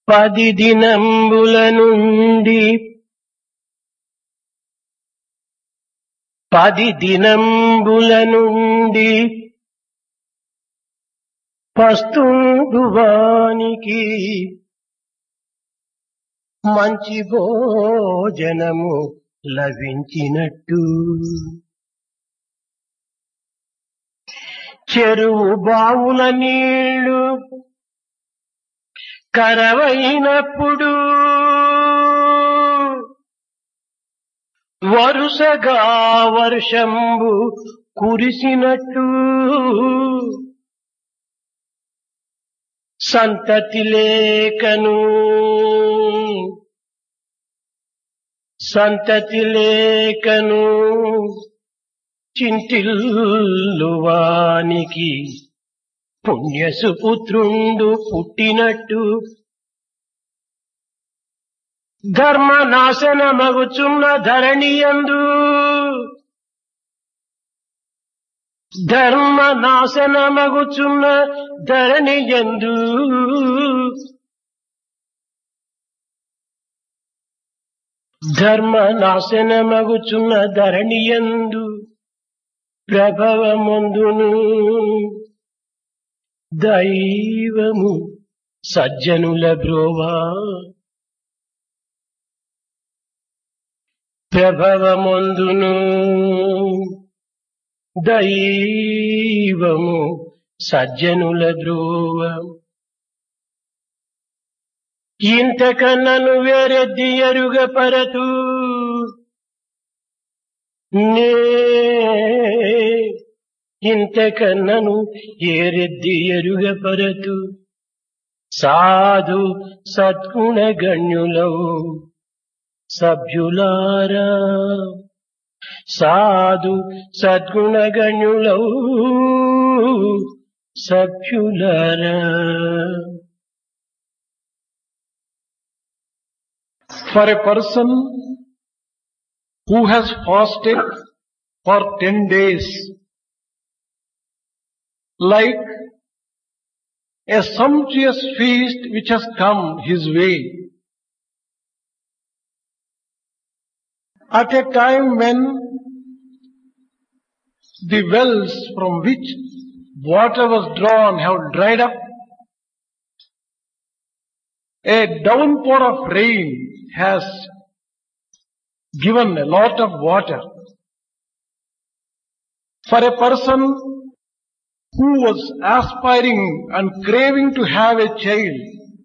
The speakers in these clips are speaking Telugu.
10 దినంబుల నుండి 10 దినంబుల నుండి పస్తుండువానికి మంచి భోజనము లభించినట్టు చెరువు బావుల నీళ్లు కరవైనప్పుడు వరుసగా వర్షంబు కురిసినట్టు సంతతి లేకను చింతిల్లువానికి పుణ్యసుపుత్రుండు పుట్టినట్టు ధర్మనాశనమగుచున్న ధరణియందు ప్రభవమందును దైవము సజ్జనుల బ్రోవా ప్రభవమందును దైవము సజ్జనుల ద్రోవ ఇంతకన్నను వేరెద్ది ఎరుగపరతు ఇంతకన్నను ఏరెద్ది ఎరుగపరతు సాధు సద్గుణ గణ్యులవు సభ్యులారా సాధు సద్గుణ గణ్యులవు సభ్యులారా. For a person who has fasted for 10 days, like a sumptuous feast which has come his way, at a time when the wells from which water was drawn have dried up, a downpour of rain has given a lot of water. For a person who was aspiring and craving to have a child,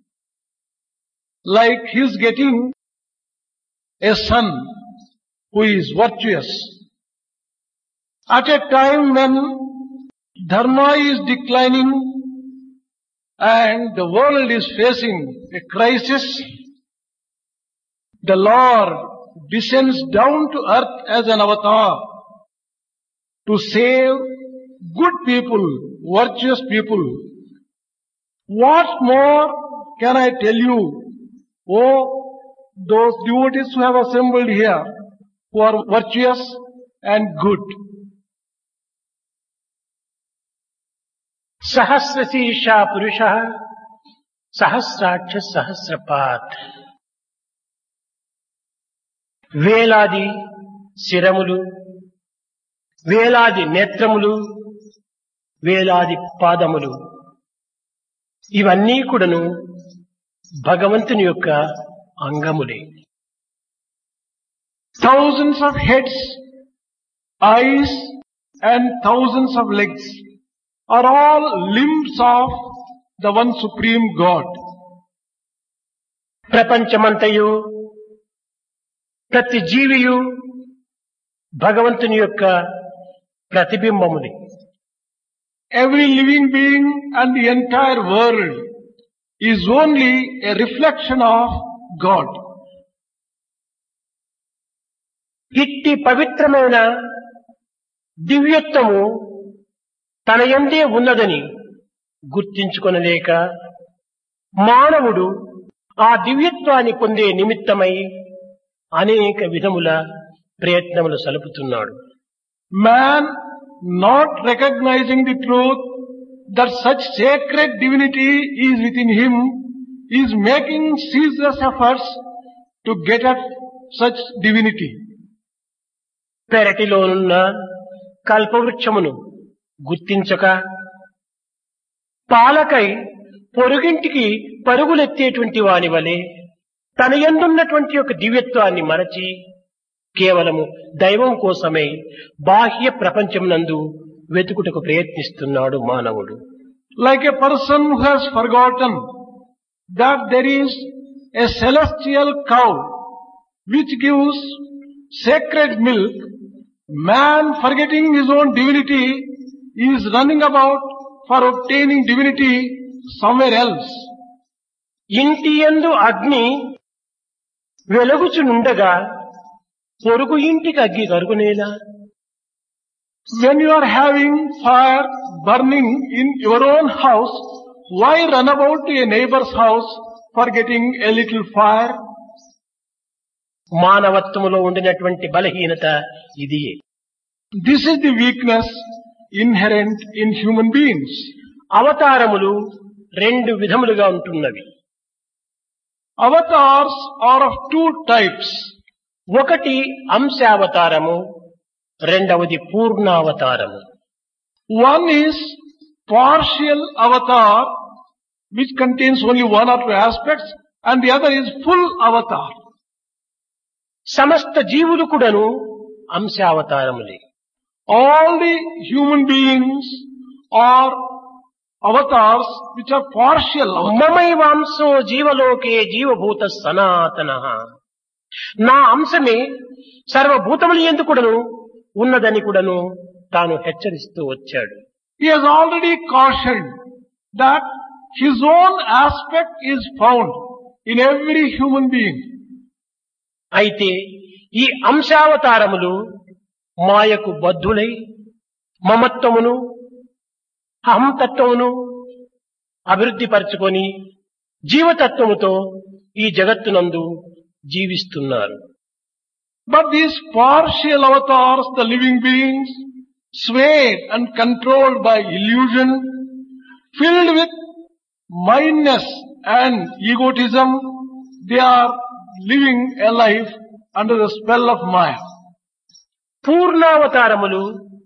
like he is getting a son who is virtuous, at a time when dharma is declining and the world is facing a crisis, the Lord descends down to earth as an avatar to save good people, virtuous people. What more can I tell you, oh those devotees who have assembled here, who are virtuous and good? సహస్రశీర్షా పురుషః సహస్రాక్ష సహస్రపాత్. వేలాది శిరములు, వేలాది నేత్రములు, వేలాది పాదములు, ఇవన్నీ కూడాను భగవంతుని యొక్క అంగములే. Thousands of heads, eyes and thousands of legs are all limbs of the one supreme God. ప్రపంచమంతయు ప్రతి జీవియు భగవంతుని యొక్క ప్రతిబింబములే. Every living being and the entire world is only a reflection of God. ఇట్టి పవిత్రమైన దివ్యత్వము తన యందే ఉన్నదని గుర్తించుకొనలేక మానవుడు ఆ దివ్యత్వాన్ని పొందే నిమిత్తమై అనేక విధముల ప్రయత్నములు సలుపుతున్నాడు. Man, not recognizing the truth that such sacred divinity is within him, is making ceaseless efforts to get at such divinity. పెరటిలోనున్న కల్పవృక్షమును గుర్తించక పాలకై పొరుగింటికి పరుగులెత్తేటువంటి వాని వలె తన యందున్నటువంటి ఒక దివ్యత్వాన్ని మరచి కేవలము దైవం కోసమే బాహ్య ప్రపంచమునందు వెతుకుటకు ప్రయత్నిస్తున్నాడు మానవుడు. Like a person who has forgotten that there is a celestial cow which gives sacred milk, man, forgetting his own divinity, is running about for obtaining divinity somewhere else. ఇంటి యందు అగ్ని వెలుగుచునుండగా పొరుగు ఇంటికి అగ్గి కరుగునేలా? When you are having fire burning in your own house, why run about to a neighbor's house for getting a little fire? మానవత్వములో ఉండినటువంటి బలహీనత ఇదియే. This is the weakness inherent in human beings. అవతారములు రెండు విధములుగా ఉంటున్నవి. Avatars are of two types. ఒకటి అంశావతారము, రెండవది పూర్ణావతారము. One is partial avatar, which contains only one or two aspects, and the other is full avatar. సమస్త జీవులు కూడాను అంశావతారములే. All the human beings are avatars which are partial avatars. మమైవాంశో జీవలోకే జీవభూత సనాతనః. నా అంశమే సర్వభూతముల యందు కూడాను ఉన్నదని కూడాను తాను హెచ్చరిస్తూ వచ్చాడు. He has already cautioned that his own aspect is found in every human being. అయితే ఈ అంశావతారములు మాయకు బద్ధులై మమత్వమును అహంతత్వమును అభివృద్ధి పరచుకొని జీవతత్వముతో ఈ జగత్తునందు జీవిస్తున్నారు. But these partial avatars, the living beings, swayed and controlled by illusion, filled with mindness and egotism, they are living a life under the spell of Maya. పూర్ణావతారములు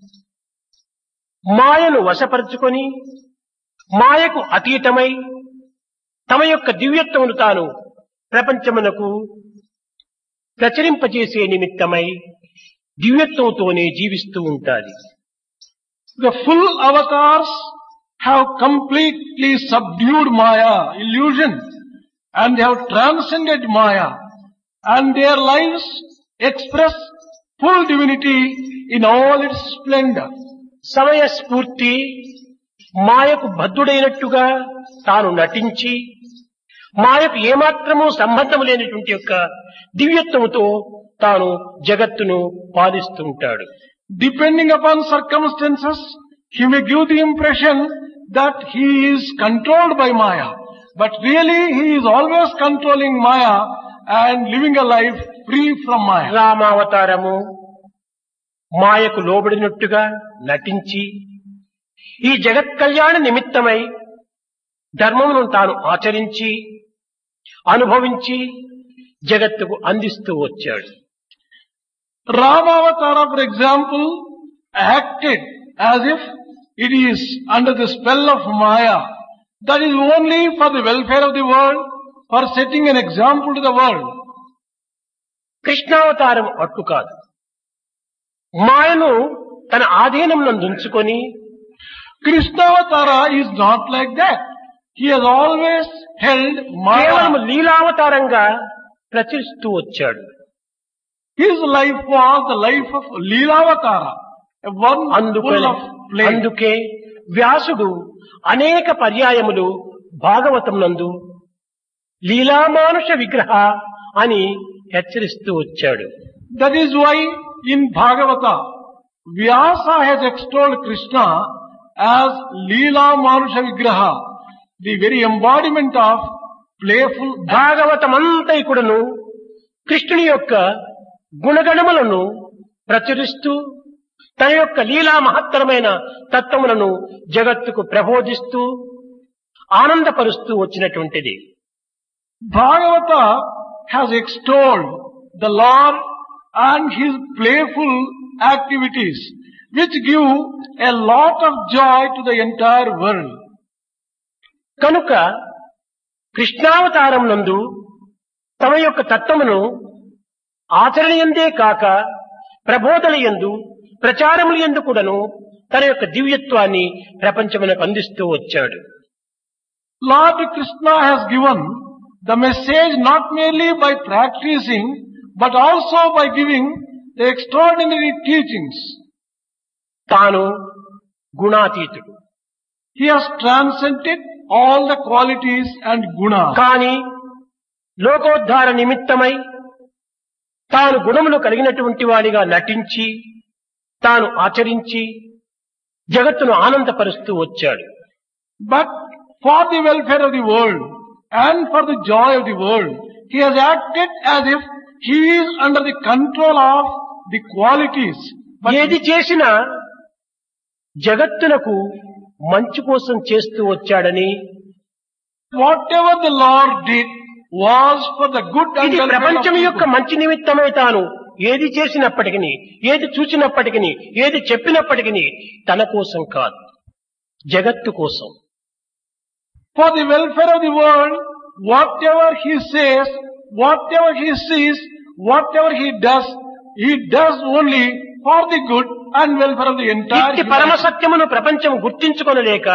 మాయను వశపరుచుకొని మాయకు అతీతమై తమ యొక్క దివ్యత్వమును తాను ప్రపంచమునకు ప్రచురింపజేసే నిమిత్తమై దివ్యత్వంతోనే జీవిస్తూ ఉంటారు. The full avatars have completely subdued Maya, illusion, and they have transcended Maya, and their lives express full divinity in all its splendor. సమయస్ఫూర్తి మాయకు బద్ధుడైనట్టుగా తాను నటించి మాయకు ఏమాత్రమూ సంబంధం లేనటువంటి యొక్క దివ్యత్వముతో తాను జగత్తును పాలిస్తూ ఉంటాడు. Depending upon circumstances, he may give the impression that he is controlled by Maya, but really he is always controlling Maya and living a life free from Maya. రామావతారము మాయకు లోబడినట్టుగా నటించి ఈ జగత్ కళ్యాణ నిమిత్తమై ధర్మమును తాను ఆచరించి అనుభవించి జగత్తుకు అందిస్తూ వచ్చాడు. Ramavatara, for example, acted as if it is under the spell of Maya. That is only for the welfare of the world, for setting an example to the world. కృష్ణావతారం అట్టు కాదు. మాయను తన ఆధీనం నందుంచుకొని Krishnavatara is not like that. He has always held కేవలం Maya. లీలావతారంగా ప్రచురిస్తూ వచ్చాడు. His life was the life of Leelavatara, a one full of play. అందుకే వ్యాసుడు అనేక పర్యాయములు భాగవతం నందు లీలామానుష విగ్రహ అని హెచ్చరిస్తూ వచ్చాడు. That is why in Bhagavata, Vyasa has extolled Krishna as Leela Manusha Vigraha, the very embodiment of playful. భాగవతమంతా కూడాను కృష్ణుని యొక్క గుణగణములను ప్రచురిస్తూ తన యొక్క లీలా మహత్తరమైన తత్వములను జగత్తుకు ప్రబోధిస్తూ ఆనందపరుస్తూ వచ్చినటువంటిది. Bhagavata has extolled the Lord and his playful activities, which give a lot of joy to the entire world. కనుక కృష్ణావతారం నందు తమ యొక్క తత్వమును ఆచరణయందే కాక ప్రబోధనయందు ప్రచారములందు కూడాను తన యొక్క దివ్యత్వాన్ని ప్రపంచమునకు అందిస్తూ వచ్చాడు. Lord Krishna has given the message not merely by practicing but also by giving the extraordinary teachings. తాను గుణాతీతుడు. He has transcended all the qualities and gunas. కానీ లోకోద్ధార నిమిత్తమై తాను గుణములు కలిగినటువంటి వాడిగా నటించి తాను ఆచరించి జగత్తును ఆనందపరుస్తూ వచ్చాడు. But for the welfare of the world and for the joy of the world, he has acted as if he is under the control of the qualities. ఏది చేసినా జగత్తునకు మంచి కోసం చేస్తూ వచ్చాడని, whatever the Lord did was for the good and ఇది welfare of ప్రపంచం యొక్క people. మంచి నిమిత్తమై తాను ఏది చేసినప్పటికీ, ఏది చూసినప్పటికీ, ఏది చెప్పినప్పటికీ తన కోసం కాదు, జగత్తు కోసం. For the welfare of the world, whatever he says, whatever he sees, whatever he does only for the good and welfare of the entire ఇట్టి humanity. పరమ సత్యమును ప్రపంచం గుర్తించుకొనలేక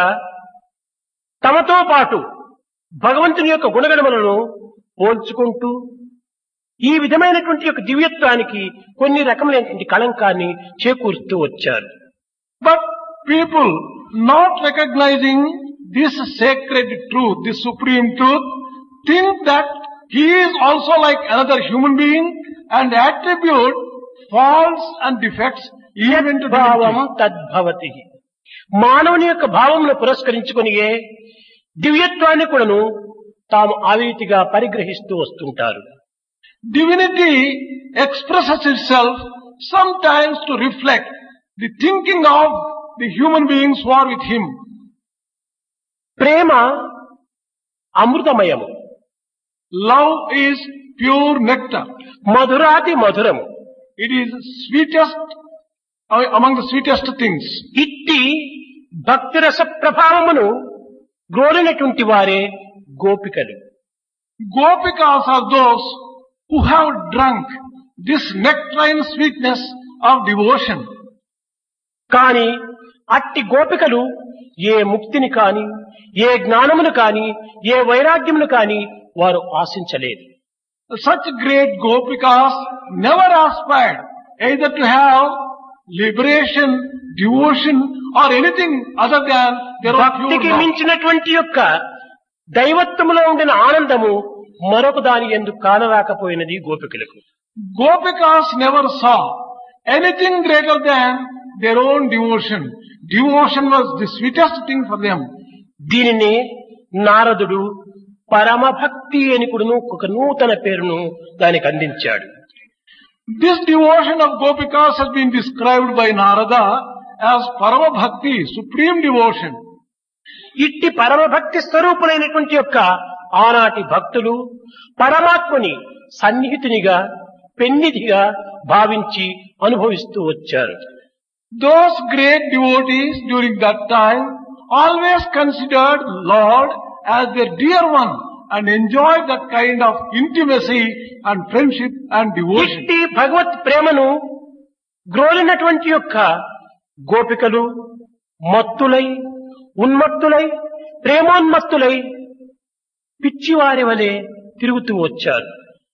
తమతో పాటు భగవంతుని యొక్క గుణగణములను పోల్చుకుంటూ ఈ విధమైనటువంటి యొక్క దివ్యత్వానికి కొన్ని రకములైనటువంటి కళంకాన్ని చేకూరుస్తూ వచ్చారు. But people not recognizing this sacred truth, this supreme truth, think that he is also like another human being and attribute faults and defects even to భావం divinity. తద్భవతి. మానవుని యొక్క భావమును పురస్కరించుకొనియే దివ్యత్వాన్ని కూడాను తాము ఆ రీతిగా పరిగ్రహిస్తూ వస్తుంటారు. Divinity expresses itself sometimes to reflect the thinking of the human beings who are with him. Prema అమృతమయము, Love is pure nectar. మధురాతి మధురము. It is sweetest among the sweetest things. ఇట్టి భక్తిరస ప్రభావమును గ్రోలినటువంటి వారే గోపికలు. Gopikas are those who have drunk this nectarine sweetness of devotion. కాని అట్టి గోపికలు ఏ ముక్తిని కాని, ఏ జ్ఞానమును కాని, ఏ వైరాగ్యమును కాని వారు ఆశించలేదు. Such great Gopikas never aspired either to have liberation, devotion or anything other than their own pure భక్తికి love. మించినటువంటి యొక్క దైవత్వములో ఉండిన ఆనందము మరొక దాని యందు కానరాకపోయినది గోపికలకు. Gopikas never saw anything greater than their own devotion. Devotion was the sweetest thing for them. దీనినే నారదుడు పరమభక్తి అని కూడాను ఒక నూతన పేరును దానికి అందించాడు. This devotion of Gopikas has been described by Narada as Parama Bhakti, supreme devotion. ఇట్టి పరమభక్తి స్వరూపులైనటువంటి యొక్క ఆనాటి భక్తులు పరమాత్మని సన్నిహితునిగా, పెన్నిధిగా భావించి అనుభవిస్తూ వచ్చారు. Those great devotees during that time always considered Lord as their dear one and enjoyed that kind of intimacy and friendship and devotion. ఇట్టి భగవత్ ప్రేమను గ్రోలినటువంటి యొక్క గోపికలు మత్తులై, ఉన్మత్తులై, ప్రేమోన్మత్తులై పిచ్చివారి వలె తిరుగుతూ వచ్చారు.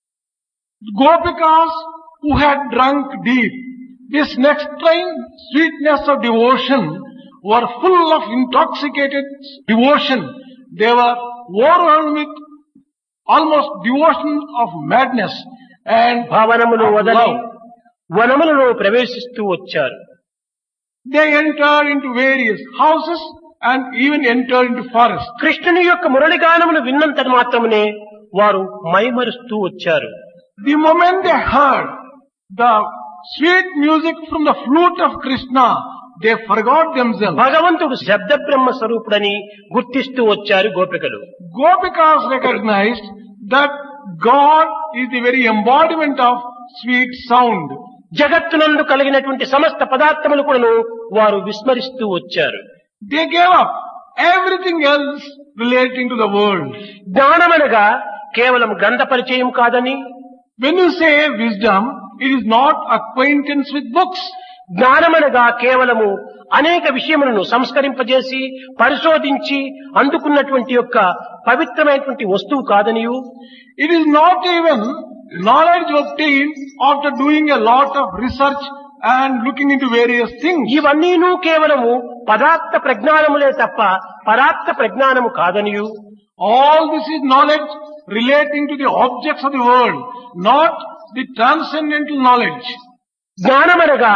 Gopikas who had drunk deep this nectarine sweetness of devotion were full of intoxicated devotion. They were overwhelmed with almost devotion of madness and భావనమును of వదలి love. వనములలో ప్రవేశిస్తూ వచ్చారు. They entered into various houses and even entered into forests. కృష్ణుని యొక్క మురళిగానమును విన్నంత మాత్రమునే వారు మైమరుస్తూ వచ్చారు. The moment they heard the sweet music from the flute of Krishna, they forgot themselves. భగవంతుడు శబ్ద బ్రహ్మ స్వరూపుడని గుర్తిస్తూ వచ్చారు గోపికలు. Gopikas recognized that God is the very embodiment of sweet sound. జగత్తునందు కలిగినటువంటి సమస్త పదార్థములు కూడాను వారు విస్మరిస్తూ వచ్చారు. They gave up everything else relating to the world. జ్ఞానమనగా కేవలం గ్రంథ పరిచయం కాదని, When you say wisdom, it is not acquaintance with books. జ్ఞానమనగా కేవలము అనేక విషయములను సంస్కరింపజేసి పరిశోధించి అందుకున్నటువంటి యొక్క పవిత్రమైనటువంటి వస్తువు కాదనియు, It is not even knowledge obtained after doing a lot of research and looking into various things. ఇవన్నీను కేవలము పదార్థ ప్రజ్ఞానములే తప్ప పరార్థ ప్రజ్ఞానము కాదనియు, All this is knowledge relating to the objects of the world, not the transcendental knowledge. జ్ఞానమనగా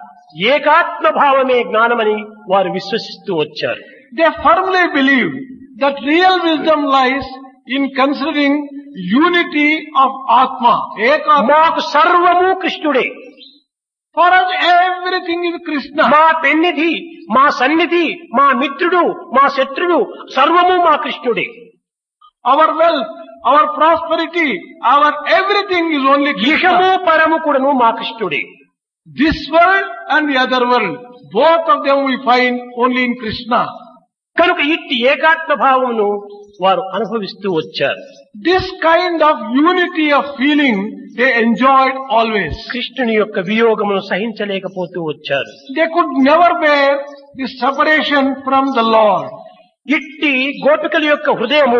ఏకాత్మ భావమే జ్ఞానమని వారు విశ్వసిస్తూ వచ్చారు. They firmly believe that real wisdom lies in considering unity of Atma. Ekatma. మాకు సర్వము కృష్ణుడే, For us everything is Krishna. మా పెన్నిధి, మా సన్నిధి, మా మిత్రుడు, మా శత్రుడు సర్వము మా కృష్ణుడే. Our wealth, our prosperity, our everything is only ఇహము Krishna. పరము కూడాను మా కృష్ణుడే. This world and the other world, both of them we find only in Krishna. కనుక ఇట్టి ఏకాత్మ భావమును వారు అనుభవిస్తూ వచ్చారు. This kind of unity of feeling they enjoyed always. కృష్ణుని యొక్క వియోగమును సహించలేకపోతూ వచ్చారు. They could never bear the separation from the Lord. ఇట్టి గోపికల యొక్క హృదయము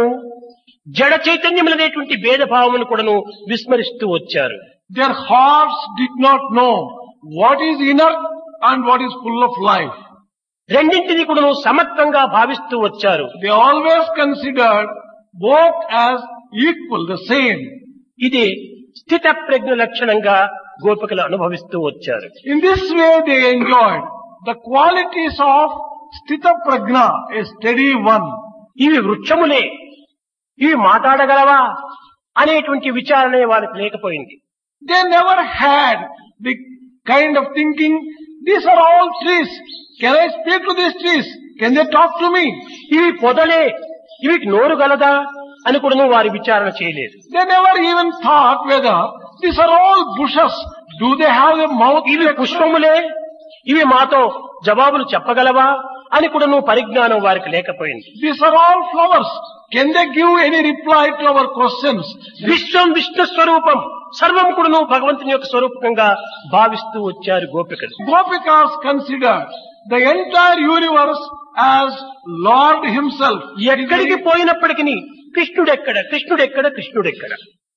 జడ చైతన్యములనేటువంటి భేదభావమును కూడాను విస్మరిస్తూ వచ్చారు. Their hearts did not know what is inert and what is full of life. రెండింటిని కూడాను సమత్వంగా భావిస్తూ వచ్చారు. They always considered both as equal, the same. ఇది స్థిత ప్రజ్ఞ లక్షణంగా గోపికలు అనుభవిస్తూ వచ్చారు. In this way they enjoyed the qualities of Sthita Prajna, a steady one. ఇవి వృక్షములే, ఇవి మాట్లాడగలవా అనేటువంటి విచారణ వాళ్ళకి లేకపోయింది. They never had the kind of thinking, these are all trees. Can I speak to these trees? Can they talk to me? ఇవి పొదలే, ఇవి నోరు గలదా అని కూడా వారి విచారణ చేయలేదు. They never even thought whether these are all bushes. Do they have a mouth? ఇవి పుష్పములే, ఇవి మాతో జవాబులు చెప్పగలవా అని కూడా పరిజ్ఞానం వారికి లేకపోయింది. These are all flowers. Can they give any reply to our questions? విశ్వం విష్ణు స్వరూపం, సర్వం కూడా భగవంతుని యొక్క స్వరూపంగా భావిస్తూ వచ్చారు గోపికలు. Gopikas considered the entire universe as Lord Himself. ఎక్కడికి పోయినప్పటికీ కృష్ణుడెక్కడ, కృష్ణుడెక్కడ, కృష్ణుడెక్కడ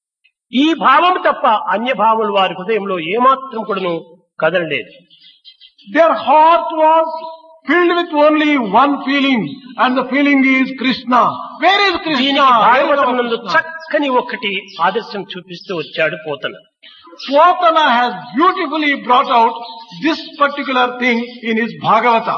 ఈ భావం తప్ప అన్య భావములు వారి హృదయంలో ఏమాత్రం కూడాను కదలలేదు. Their heart was filled with only one feeling, and the feeling is Krishna. Where is Krishna? దీనికి Where is భాగవతం our నందు Krishna? చక్కని ఒకటి ఆదర్శం చూపిస్తూ వచ్చాడు Pothana. Swatana has beautifully brought out this particular thing in his Bhagavata.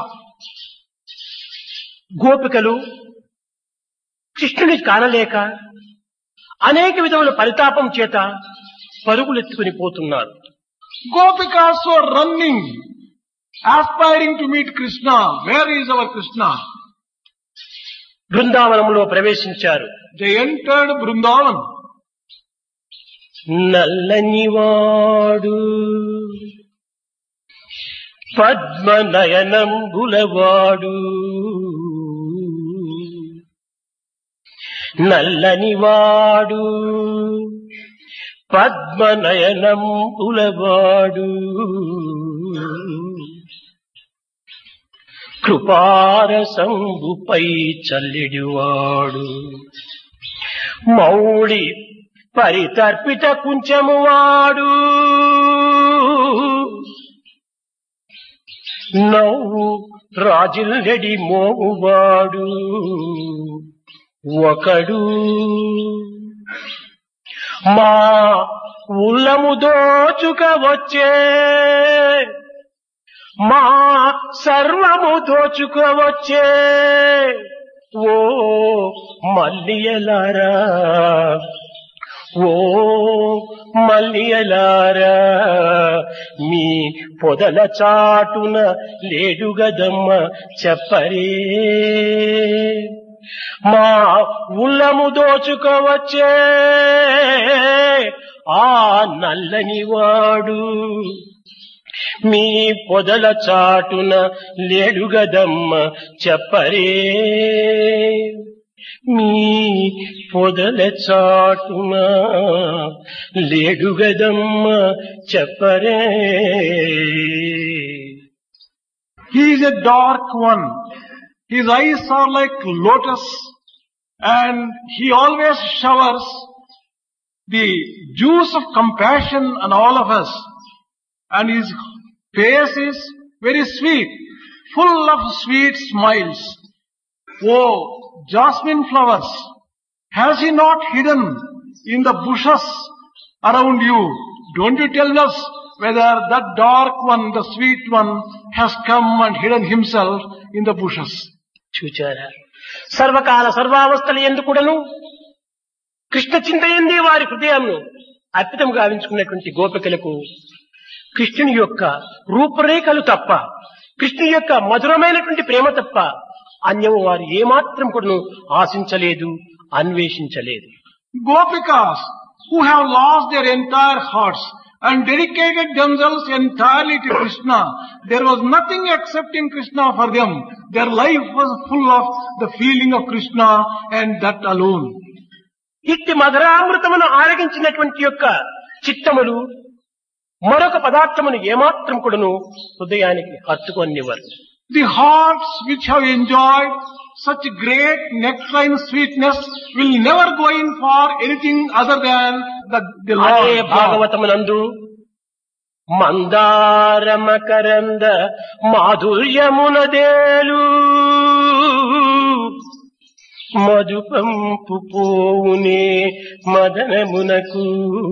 గోపికలు కృష్ణుని కానలేక అనేక విధముల పరితాపం చేత పరుగులెత్తుకుని పోతున్నారు. Gopikas were running, aspiring to meet Krishna. Where is our Krishna? బృందావనంలో ప్రవేశించారు. They entered Vrindavan. నల్లనివాడు పద్మనయనంబులవాడు, నల్లనివాడు పద్మనయనంబులవాడు, కృపారసంబుపై చల్లెడివాడు, మౌళి పరితర్పిత కుంచమువాడు, నవ్వు రాజిల్లెడి మోగువాడు ఒకడు, మా ఉల్లము దోచుక వచ్చే, మా సర్వము దోచుకోవచ్చే ఓ మల్లియలారా, ఓ మల్లియలారా, మీ పొదల చాటున లేడుగదమ్మ చెప్పరే. మా ఉల్లము దోచుకోవచ్చే ఆ నల్లని వాడు మీ పొదల చాటున లేడుగదమ్మ చెప్పరే మీ పొదల చాటున లేడుగదమ్మ చెప్పరే. He is a dark one. His eyes are like lotus, and he always showers the juice of compassion on all of us. And his face is very sweet, full of sweet smiles. Oh, jasmine flowers, has he not hidden in the bushes around you? Don't you tell us whether that dark one, the sweet one, has come and hidden himself in the bushes. చూచారా, సర్వకాల సర్వావస్థలు ఎందుకుడను కృష్ణ చింతయందే వారి హృదయంను అర్పితం గావించుకున్నటువంటి గోపికలకు కృష్ణుని యొక్క రూపురేఖలు తప్ప, కృష్ణుని యొక్క మధురమైనటువంటి ప్రేమ తప్ప అన్యము వారు ఏమాత్రం కూడా ఆశించలేదు, అన్వేషించలేదు. Gopikas who have lost their entire hearts and dedicated themselves entirely to Krishna, there was nothing except in Krishna for them. Their life was full of the feeling of Krishna and that alone. ఇట్టి మధురామృతమును ఆరగించినటువంటి యొక్క చిత్తములు మరొక పదార్థమును ఏమాత్రం కూడాను హృదయానికి హత్తుకొనివ్వరు. The hearts which have enjoyed such great nectarine sweetness will never go in for anything other than the Lord. అదే భాగవతమునందు మందార మకరంద మాధుర్యమునదేలు మధుపంపు పోవునే మదనమునకు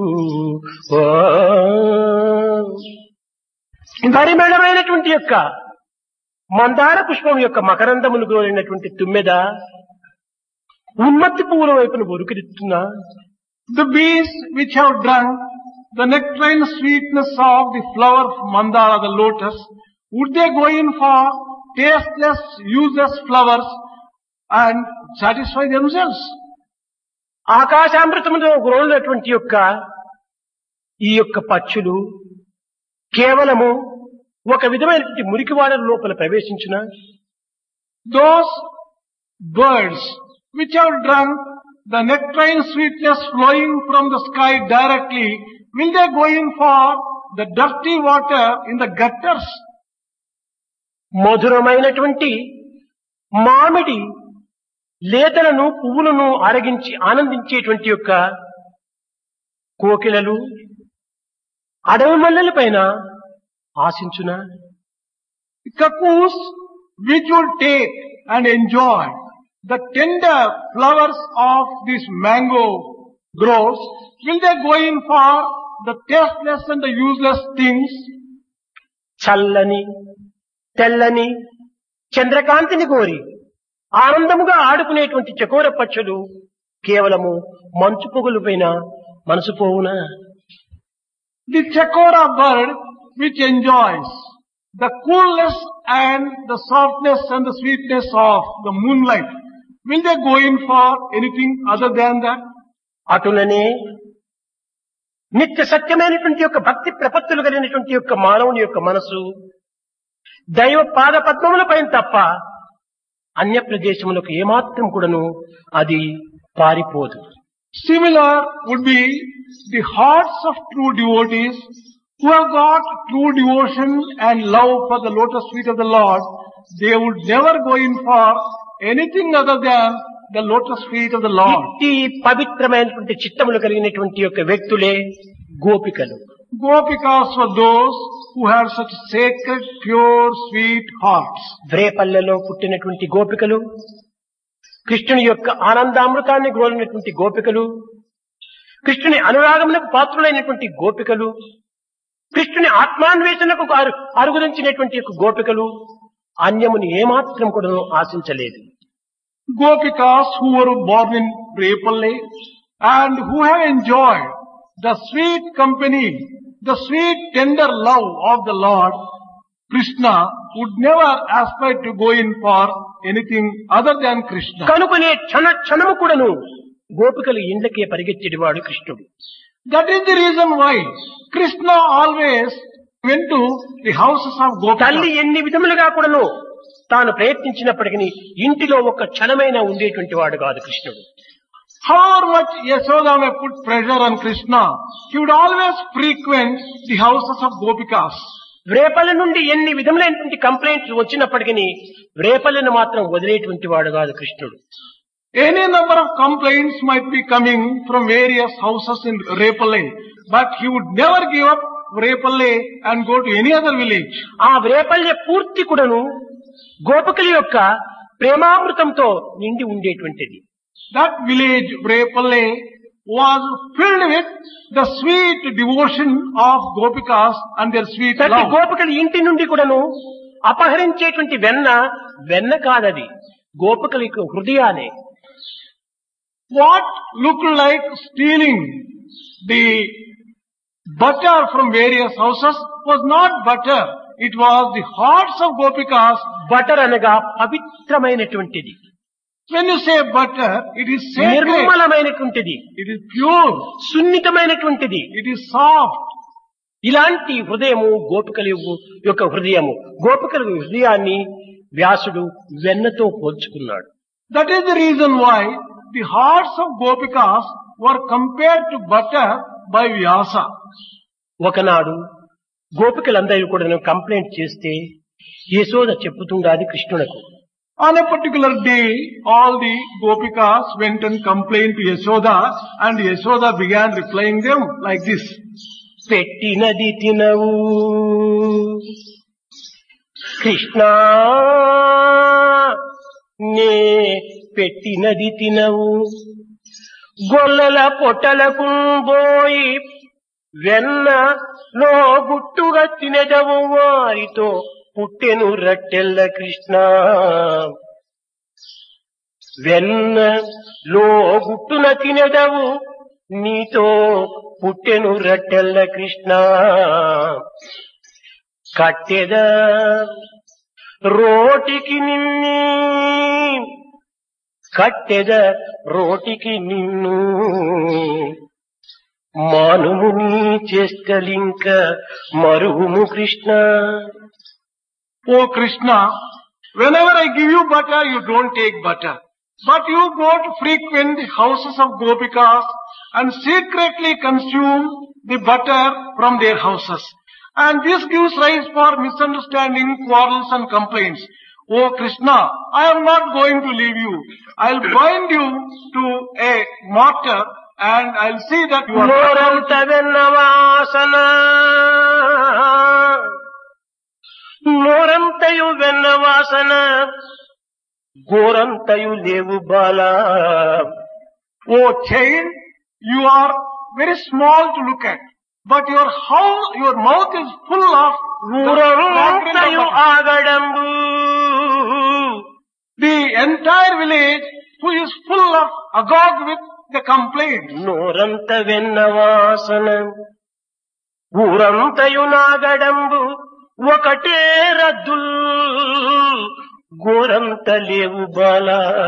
పరిమళమైనటువంటి యొక్క మందార పుష్పం యొక్క మకరందమును గోరినటువంటి తుమ్మెద ఉన్మత్తి పువ్వుల వైపును ఉరుకుతున్నా. The bees which have drunk the nectarine sweetness of the flower of mandara, the lotus, would they go in for tasteless, useless flowers and satisfy themselves? ఆకాశామృతముతో గ్రోలినటువంటి యొక్క ఈ యొక్క పక్షులు కేవలము ఒక విధమైనటువంటి మురికివాడ లోపల ప్రవేశించిన. Those birds which have drunk the nectarine sweetness flowing from the sky directly, will they go in for the dirty water in the gutters? మధురమైనటువంటి మామిడి లేతలను పువ్వులను ఆరగించి ఆనందించేటువంటి యొక్క కోకిలలు అడవి మల్లెల పైన ఆశించునా. Cuckoos which will take and enjoy the tender flowers of these mango groves, will they go in for the tasteless and the useless things? చల్లని తెల్లని చంద్రకాంతిని కోరి ఆనందముగా ఆడుకునేటువంటి చకోర పక్షులు కేవలము మంచు పొగలపైన మనసు పోవునా. The chakora bird which enjoys the coolness and the softness and the sweetness of the moonlight, will they go in for anything other than that? అటులనే నిత్య సత్యమైనటువంటి యొక్క భక్తి ప్రపత్తులు కలిగినటువంటి యొక్క మానవుని యొక్క మనసు దైవ పాద పద్మముల పైన తప్ప అన్య ప్రదేశములకు ఏమాత్రం కూడాను అది పారిపోదు. Similar would be the hearts of true devotees who have got true devotion and love for the lotus feet of the Lord. They would never go in for anything other than the lotus feet of the Lord. ఇట్టి పవిత్రమైనటువంటి చిత్తములు కలిగినటువంటి యొక్క వ్యక్తులే గోపికలు. Gopikas were those who had such sacred, pure, sweet hearts. వ్రేపల్లెలో పుట్టినటువంటి గోపికలు, కృష్ణుని యొక్క ఆనందామృతాన్ని గ్రోలినటువంటి గోపికలు, కృష్ణుని అనురాగమునకు పాత్రులైనటువంటి గోపికలు, కృష్ణుని ఆత్మాన్వేషణకు అరుగుదించినటువంటి యొక్క గోపికలు అన్యముని ఏమాత్రం కూడా ఆశించలేదు. Gopikas who were born in Repalle and who have enjoyed the sweet company, the sweet tender love of the Lord, Krishna would never aspire to go in for anything other than Krishna. కనుకనే క్షణము కూడాను గోపికలు ఇండ్లకే పరిగెత్తేవాడు కృష్ణుడు. That is the reason why Krishna always went to the houses of తల్లి Gopikas. ఎన్ని విధములుగా కూడాను తాను ప్రయత్నించినప్పటికీ ఇంటిలో ఒక క్షణమైన ఉండేటువంటి వాడు కాదు కృష్ణుడు. However much Yashoda may put pressure on Krishna, he would always frequent the houses of Gopikas. రేపల నుండి ఎన్ని విధములైనటువంటి కంప్లైంట్స్ వచ్చినప్పటికీ రేపలను మాత్రం వదిలేటువంటి వాడు కాదు కృష్ణుడు. Any number of complaints might be coming from various houses in Repale, but he would never give up Repale and go to any other village. ఆ రేపల్లె పూర్తి కూడాను గోపికల యొక్క ప్రేమామృతంతో నిండి ఉండేటువంటిది. That village, Repale, was filled with the sweet devotion of Gopikas and their sweet ప్రతి love. గోపికల ఇంటి నుండి కూడాను అపహరించేటువంటి వెన్న కాదది, గోపికల యొక్క హృదయాలే. What looked like stealing the butter from various houses was not butter. It was the hearts of Gopikas. Butter అనగా పవిత్రమైనటువంటిది, When you say butter, it is sacred. నిర్మలమైనటువంటిది, It is pure. సున్నితమైనటువంటిది. It is soft. ఇలాంటి హృదయము గోపికల యొక్క హృదయము. గోపికల హృదయాన్ని వ్యాసుడు వెన్నతో పోల్చుకున్నాడు. That is the reason why the hearts of Gopikas were compared to butter by Vyasa. ఒకనాడు గోపికలందరూ కూడా కంప్లైంట్ చేస్తే Yashoda చెప్పుతుండాది కృష్ణునకు. On a particular day, all the Gopikas went and complained to Yashoda, and Yashoda began replying them like this. పెట్టినది తినవు కృష్ణ, నే పెట్టినది తినవు, గొల్లల పొట్టలకు పోయి వెన్నలో గుట్టుగా తినదవు, వారితో పుట్టెను రట్టెల్ల కృష్ణ. వెన్నలో గుట్టున తినదవు, నీతో పుట్టెను రట్టెల్ల కృష్ణ. కట్టెద రోటికి నిన్ని, కట్టెద రోటికి నిన్ను, మానుము నీ చేష్టలింక మరువుము Krishna. Oh Krishna, whenever I give you butter, you don't take butter. But you go to frequent the houses of Gopikas and secretly consume the butter from their houses. And this gives rise for misunderstanding, quarrels and complaints. Oh Krishna, I am not going to leave you. I'll bind you to a mortar and I'll see that you are నోరంత వెన్న వాసన, నోరంతయు వెన్న వాసన, గోరంతయు లేవు బాల. Oh child, you are very small to look at, but your mouth is full of ఊరంతయు ఆగడంబు, the entire village who is full of agog with the complaints. నోరంత వెన్న వాసన, ఊరంతయు నాగడంబు, ఒకటే రద్దుల్ గోరంత లేవు బాల.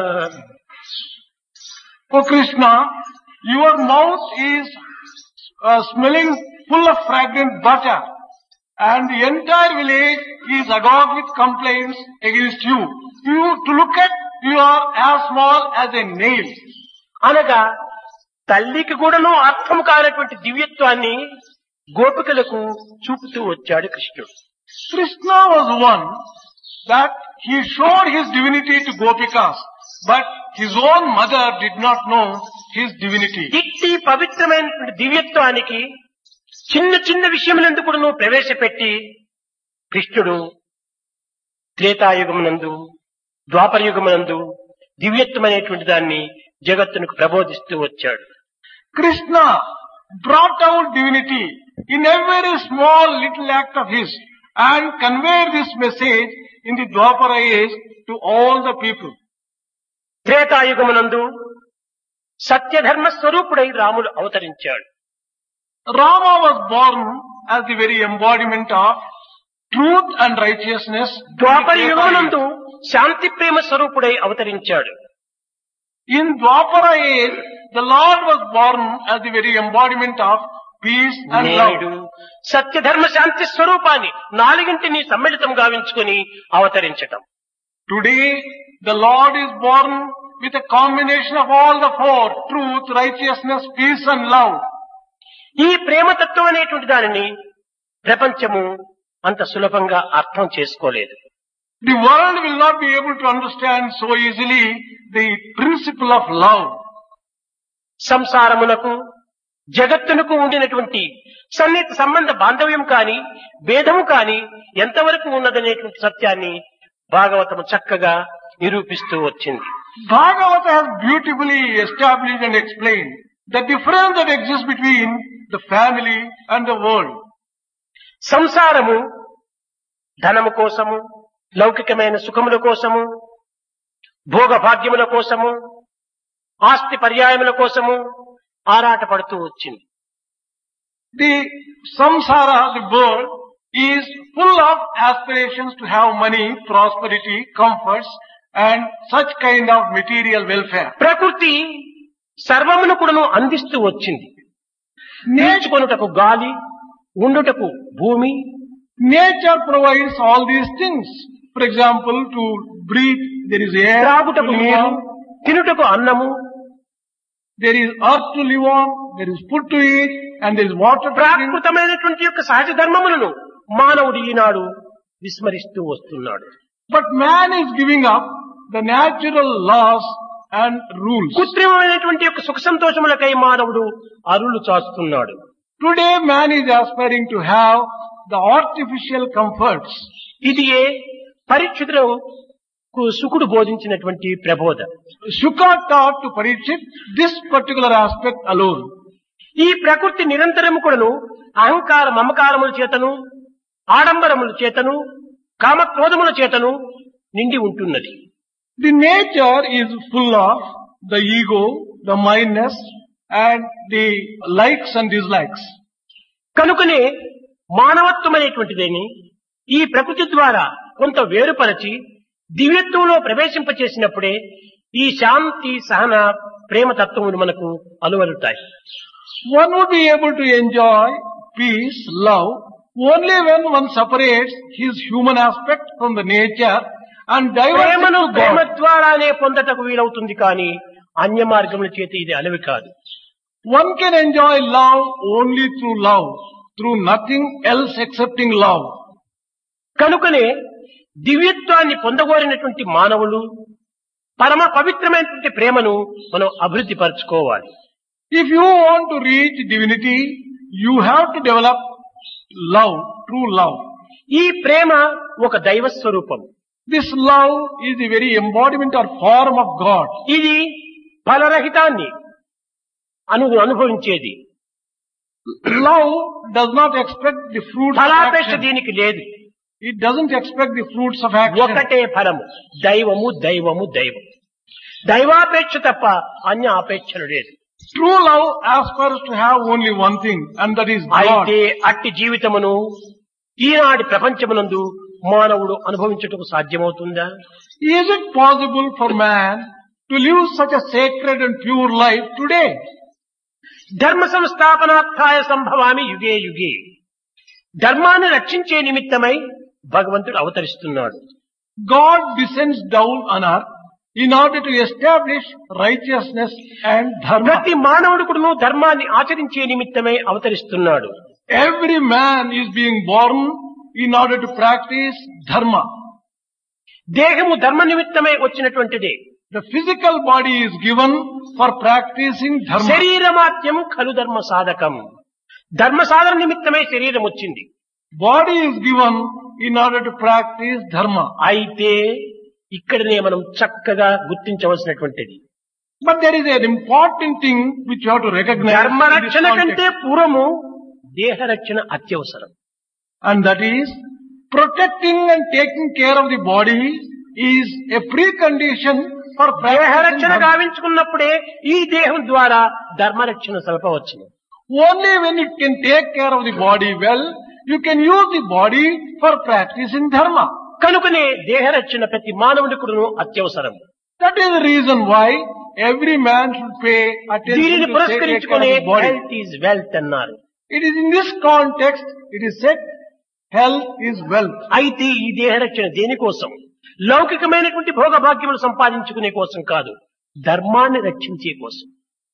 Oh Krishna, your mouth is smelling full of fragrant butter, and the entire village is agog with complaints against you. To look at, you are as small as a nail. అనగా తల్లికి కూడాను అర్థం కానటువంటి దివ్యత్వాన్ని గోపికలకు చూపుతూ వచ్చాడు కృష్ణుడు. Krishna was one that he showed his divinity to Gopikas, but his own mother did not know his divinity. ఇట్టి పవిత్రమైనటువంటి దివ్యత్వానికి చిన్న చిన్న విషయములందు కూడా ప్రవేశపెట్టి కృష్ణుడు త్రేతాయుగమునందు, ద్వాపరయుగమునందు దివ్యత్వమైనటువంటి దాన్ని జగత్తునకు ప్రబోధిస్తూ వచ్చాడు. Krishna brought out divinity in a very small little act of his and conveyed this message in the Dwapara age to all the people. త్రేతాయుగమునందు సత్యధర్మ స్వరూపుడై రాముడు అవతరించాడు. Rama was born as the very embodiment of truth and righteousness. ద్వాపర యుగమునందు శాంతి ప్రేమ స్వరూపుడై అవతరించాడు. In Dwapara age, the Lord was born as the very embodiment of peace and నేడు love. సత్యధర్మ శాంతి స్వరూపాన్ని నాలుగింటిని సమ్మిళితం గావించుకుని అవతరించటం. Today, the Lord is born with a combination of all the four: truth, righteousness, peace and love. ఈ ప్రేమతత్వం అనేటువంటి దానిని ప్రపంచము అంత సులభంగా అర్థం చేసుకోలేదు. The world will not be able to understand so easily the principle of love. సంసారమునకు జగత్తునకు ఉండినటువంటి సన్నిహిత సంబంధ బాంధవ్యం కాని భేదము కాని ఎంతవరకు ఉన్నదనేటువంటి సత్యాన్ని భాగవతము చక్కగా నిరూపిస్తూ వచ్చింది. Bhagavata has beautifully established and explained the difference that exists between the family and the world. సంసారము ధనము కోసము, లౌకికమైన సుఖముల కోసము, భోగ భాగ్యముల కోసము, ఆస్తి పర్యాయముల కోసము ఆరాటపడుతూ వచ్చింది. The samsara, the world, is full of aspirations to have money, prosperity, comforts and such kind of material welfare. ప్రకృతి సర్వమును కూడాను అందిస్తూ వచ్చింది. నేర్చుకొనుటకు గాలి, ఉండుటకు భూమి, Nature provides all these things. For example, to breathe, there is air, to త్రాగుటకు live నీరు, on. తినుటకు అన్నము, There is earth to live on, there is food to eat, and there is water to drink. ప్రాకృతమైనటువంటి యొక్క సహజ ధర్మములను మానవుడు ఈనాడు విస్మరిస్తూ వస్తున్నాడు. But man is giving up the natural laws and rules. కృత్రిమమైనటువంటి యొక్క సుఖ సంతోషములకై మానవుడు అరులు చాస్తున్నాడు. Today man is aspiring to have the artificial comforts. ఇది పరీక్షితులకు సుకుడు బోధించినటువంటి ప్రబోధ. Shuka taught to Parikshit this particular aspect alone. ఈ ప్రకృతి నిరంతరము కూడాను అహంకార మమకారముల చేతను, ఆడంబరముల చేతను, కామక్రోధముల చేతను నిండి ఉంటున్నది. The nature is full of the ego, the mindness and the likes and dislikes. కనుకనే మానవత్వం అనేటువంటిదేని ఈ ప్రకృతి ద్వారా కొంత వేరుపరచి దివ్యత్వంలో ప్రవేశింపచేసినప్పుడే ఈ శాంతి సహన ప్రేమతత్వములు మనకు అలువలుతాయి. One would be able to enjoy peace, love, only when one separates his human aspect from the nature and diverts ప్రేమను to ప్రేమ God. ద్వారానే పొందటకు వీలవుతుంది కానీ అన్య మార్గముల చేతి ఇది అలవి కాదు. One can enjoy love only through love, through nothing else excepting love. కనుకనే దివ్యత్వాన్ని పొందగోరినటువంటి మానవులు పరమ పవిత్రమైనటువంటి ప్రేమను మనం అభివృద్ధి పరచుకోవాలి. If you want to reach divinity, you have to develop love, true love. ఈ ప్రేమ ఒక దైవ స్వరూపం. This love is the very embodiment or form of God. ఇది ఫలరహితాన్ని అనుభవించేది. Love does not expect the fruits of ఫలాపేక్ష action. దీనికి లేదు. It doesn't expect the fruits of action. ఒకటే ఫలము, దైవము దైవము దైవం. దైవాపేక్ష తప్ప అన్య ఆపేక్షలు లేదు. True love aspires to have only one thing, and that is God. అయితే అట్టి జీవితమును ఈనాటి ప్రపంచమునందు మానవుడు అనుభవించుటకు సాధ్యమవుతుందా? Is it possible for man to live such a sacred and pure life today? ధర్మ సంస్థాపనార్థాయ సంభవామి యుగే యుగే. ధర్మాన్ని రక్షించే నిమిత్తమై భగవంతుడు అవతరిస్తున్నాడు. God descends down on earth in order to establish righteousness and dharma. ప్రతి మానవుడు కూడాను ధర్మాన్ని ఆచరించే నిమిత్తమై అవతరిస్తున్నాడు. Every man is being born in order to practice dharma. దేహము ధర్మ నిమిత్తమై వచ్చినటువంటిదే. The physical body is given for practicing dharma. శరీరమాత్యం ఖలు ధర్మ సాధకం. ధర్మ సాధన నిమిత్తమై శరీరం వచ్చింది. Body is given in order to practice dharma. అయితే ఇక్కడనే మనం చక్కగా గుర్తించవలసినటువంటిది, But there is an important thing which you have to recognize. ధర్మ in this రక్షణ కంటే context. పూర్వము దేహ రక్షణ అత్యవసరం. And that is, protecting and taking care of the body is a precondition for దేహ practicing రక్షణ dharma. గావించుకున్నప్పుడే ఈ దేహం ద్వారా ధర్మ రక్షణ సలపవచ్చును. Only when it can take care of the body well, you can use the body for practicing dharma. కనుకనే దేహరక్షణ ప్రతి మానవుడికును అత్యవసరం. That is the reason why every man should pay attention దీనిని to take care of పురస్కరించుకునే his body. Health is wealth అన్నారు. It is in this context, it is said, health is wealth. అయితే ఈ దేహరక్షణ దేనికోసం? లౌకికమైనటువంటి భోగభాగ్యములు సంపాదించుకునే కోసం కాదు, ధర్మాన్ని రక్షించే కోసం.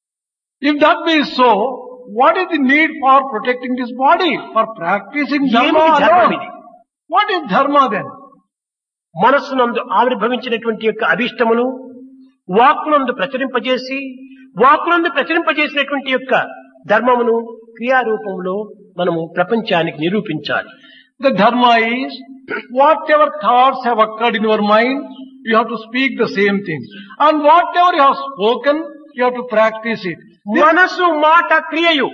If that be so, what is the need for protecting this body? For practicing dharma ఏమిటి ధర్మం alone? ఇది? What is dharma then? మనస్సునందు ఆవిర్భవించినటువంటి యొక్క అభిష్టమును వాక్కునందు ప్రచురింపజేసి, వాక్కునందు ప్రచురింపజేసినటువంటి యొక్క ధర్మమును క్రియారూపంలో మనము ప్రపంచానికి నిరూపించాలి. The dharma is, whatever thoughts have occurred in your mind, you have to speak the same thing. And whatever you have spoken, you have to practice it. మనసు మాట క్రియయు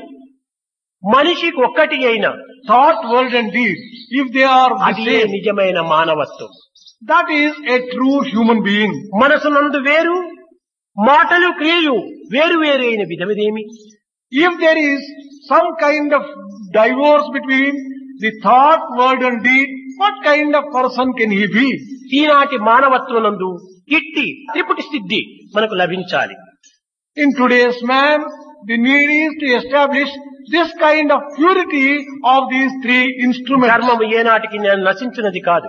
మనిషికి ఒక్కటి అయిన Thought, word and deed, if they are the అది same, నిజమైన మానవత్వం. that is a true human being. మనసునందు వేరు, మాటలు క్రియయు వేరు వేరు అయిన విధమిదేమి? If there is some kind of divorce between the thought, word and deed, what kind of person can he be? ఈనాటి మానవత్వనందు ఇట్టి త్రిపుటి సిద్ధి మనకు లభించాలి. In today's man, the need is to establish this kind of purity of these three instruments. ధర్మము ఏనాటికి నశించినది కాదు.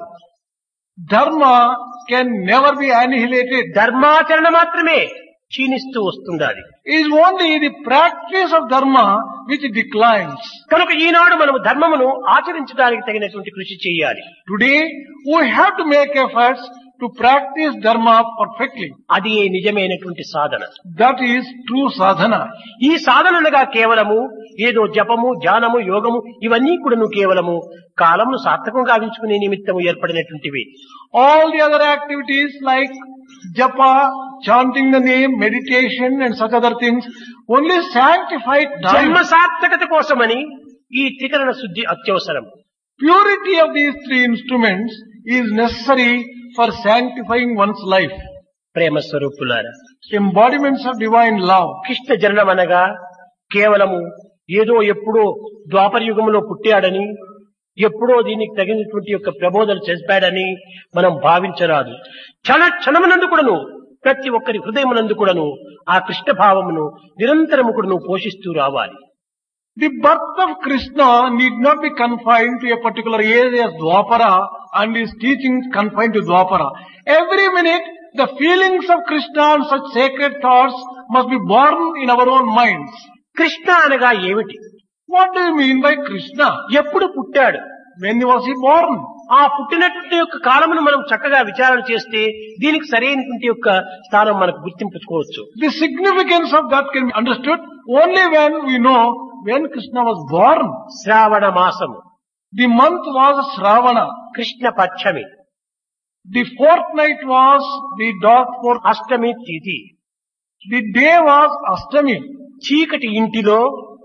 Dharma can never be annihilated. ధర్మాచరణ మాత్రమే క్షీణిస్తూ వస్తుండాలి. It is only the practice of dharma which declines. కనుక ఈనాడు మనము ధర్మమును ఆచరించడానికి తగినటువంటి కృషి చేయాలి. Today, we have to make efforts to practice dharma perfectly. అది నిజమైనటువంటి సాధన. That is true sadhana. ఈ సాధనలుగా కేవలము ఏదో జపము, ధ్యానము, యోగము ఇవన్నీ కూడాను కేవలము కాలమును సార్థకంగా గావించుకునే నిమిత్తము ఏర్పడినటువంటివి. All the other activities like japa, chanting the name, meditation and such other things only sanctify జన్మ time. సార్థకత కోసమని ఈ త్రికరణ శుద్ధి అత్యవసరం. Purity of these three instruments is necessary for sanctifying one's life. ప్రేమ స్వరూపులారా, Embodiments of divine love. Krishna జననం అనగా కేవలము ఏదో ఎప్పుడో ద్వాపర యుగంలో పుట్టాడని, ఎప్పుడో దీనికి తగినటువంటి యొక్క ప్రబోధన చేశాడని మనం భావించరాదు. క్షణమునందు కూడాను ప్రతి ఒక్కరి హృదయమునందు కూడాను ఆ కృష్ణ భావమును నిరంతరము కూడాను పోషిస్తూ రావాలి. The birth of Krishna need not be confined to a particular age as Dwapara and his teachings confined to Dwapara. Every minute, the feelings of Krishna and such sacred thoughts must be born in our own minds. Krishna అనగా ఏమిటి? What do you mean by Krishna? ఎప్పుడు పుట్టాడు? When was he born? ఆ పుట్టినటువంటి యొక్క కాలమును మనం చక్కగా విచారణ చేస్తే దీనికి సరైనటువంటి యొక్క స్థానం మనకు గుర్తింపుకోవచ్చు. The significance of that can be understood only when we know when Krishna was born. శ్రావణ మాసము, The month was Shravana. Krishna పక్షమి, The fortnight was the dark fourth. అష్టమి తిథి. The day was Ashtami. చీకటి ఇంటిలో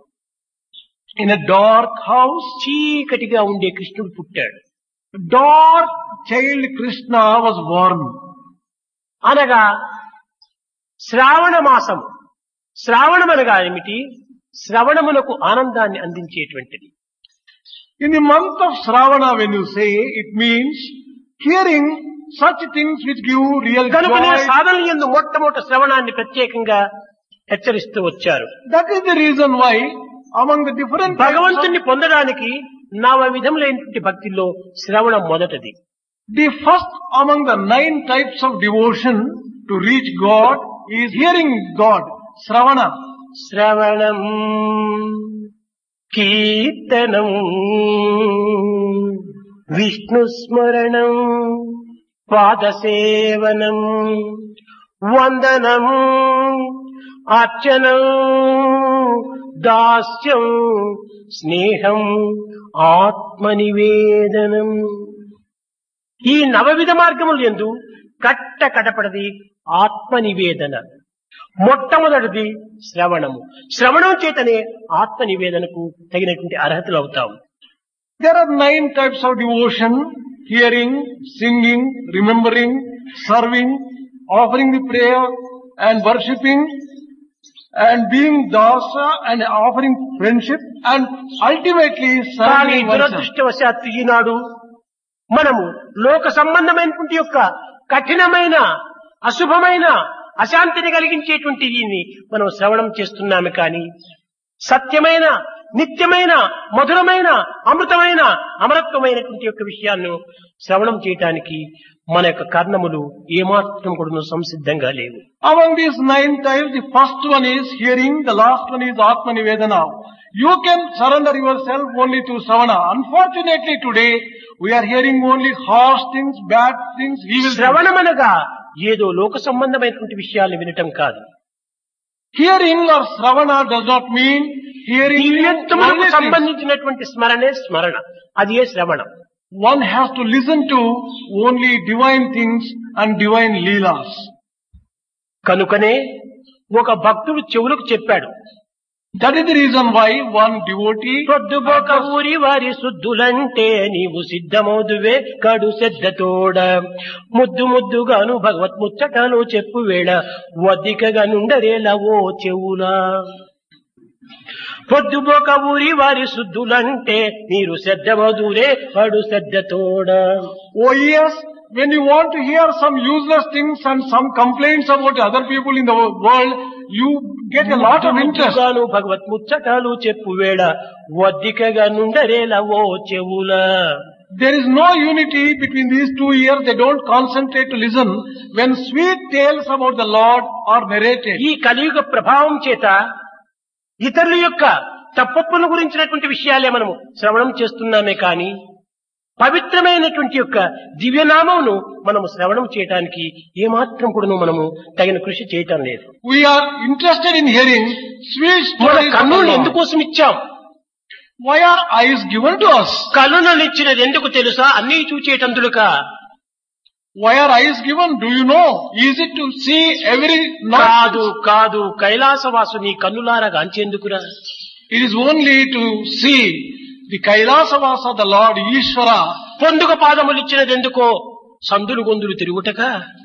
In a dark house, చీకటిగా ఉండే కృష్ణుడు పుట్టాడు. dark child Krishna was born. అనగా శ్రావణ మాసం. శ్రావణం అనగా ఏమిటి? శ్రవణమునకు ఆనందాన్ని అందించేటువంటిది. In the month of Shravana, when you say, it means hearing such things which give real కనుకనే joy. సాధనల యందు మొట్టమొదటి శ్రవణాన్ని ప్రత్యేకంగా హెచ్చరిస్తూ వచ్చారు. That is the reason why among the different types of, భగవంతుణ్ణి పొందడానికి 9 విధములైనటువంటి భక్తిలో శ్రవణం మొదటిది. the first among the 9 types of devotion to reach God is hearing God, Shravana. శ్రవణం, కీర్తనం, విష్ణుస్మరణం, పాదసేవనం, వందనం, అర్చనం, దాస్యం, స్నేహం, ఆత్మనివేదనం. ఈ 9 మార్గములు యందు కట్టకడపడది ఆత్మనివేదన. మొట్టమొదటిది శ్రవణము. శ్రవణం చేతనే ఆత్మనివేదనకు తగినటువంటి అర్హతలు అవుతాం. There are 9 types of devotion: hearing, singing, remembering, serving, offering the prayer and worshipping. and being dasa and offering friendship and ultimately కానీ serving oneself. దురదృష్టవశాత్తు ఈనాడు మనము లోక సంబంధమైనటువంటి యొక్క కఠినమైన అశుభమైన అశాంతిని కలిగించేటువంటి దీన్ని మనం శ్రవణం చేస్తున్నాము కానీ సత్యమైన నిత్యమైన మధురమైన అమృతమైన అమరత్వమైనటువంటి యొక్క విషయాన్ని శ్రవణం చేయటానికి మన యొక్క కర్ణములు ఏమాత్రం కూడా సంసిద్ధంగా లేవు. Among these 9 types, the first one is hearing, the last one is Atma Nivedana. You can surrender yourself only to Savana. Unfortunately today, we are hearing only harsh things, bad things, evil things. శ్రవణమనగా ఏదో లోక సంబంధమైనటువంటి విషయాలను వినటం కాదు. Hearing or Sravana does not mean hearing దివ్యత్వములకు only things. సంబంధించినటువంటి స్మరణే స్మరణ, అది ఏ శ్రవణం. One has to listen to only divine things and divine leelas. కనుకనే ఒక భక్తుడు చెవులకు చెప్పాడు, That is the reason why one devotee పొద్దుబోక ఊరి వారి శుద్ధులంటే నీవు సిద్ధమోదువే కడు శ్రద్ధతోడ ముద్దు ముద్దుగాను భగవత్ ముచ్చటను చెప్పు వేళ వద్దికగా నుండరేలా ఓ చెవులా. పొద్దుబోక ఊరి వారి శుద్ధులంటే మీరు శ్రద్ధమోదురే కడు శ్రద్ధతోడ. Oh yes, when you want to hear some useless things and some complaints about other people in the world, you get a lot of interest. ముద్దుగాను భగవత్ ముచ్చటాలు చెప్పు వేళ వద్దికగా నుండరేలా ఓ చెవులా. There is no unity between these two ears. They don't concentrate to listen when sweet tales about the Lord are narrated. ఈ కలియుగ ప్రభావం చేత ఇతరుల యొక్క తప్పొప్పుల గురించినటువంటి విషయాలే మనము శ్రవణం చేస్తున్నామే కానీ పవిత్రమైనటువంటి యొక్క దివ్యనామమును మనము శ్రవణం చేయడానికి ఏమాత్రం కూడా మనము తగిన కృషి చేయటం లేదు. We are interested in hearing sweet మన stories of the కన్నులను Lord. ఎందుకోసం ఇచ్చాం? Why are eyes given to us? కన్నులను ఇచ్చినది ఎందుకు తెలుసా? అన్నీ చూచేటందులుక. Why are eyes given? Do you know? Is it to see every కాదు కాదు, కైలాసవాసుని కన్నులారా గాంచేందుకురా? It is only to see the Kailasavasa, the Lord Ishvara. పొందుక పాదములు ఇచ్చినది ఎందుకో? సందులు గొందులు తిరుగుటక.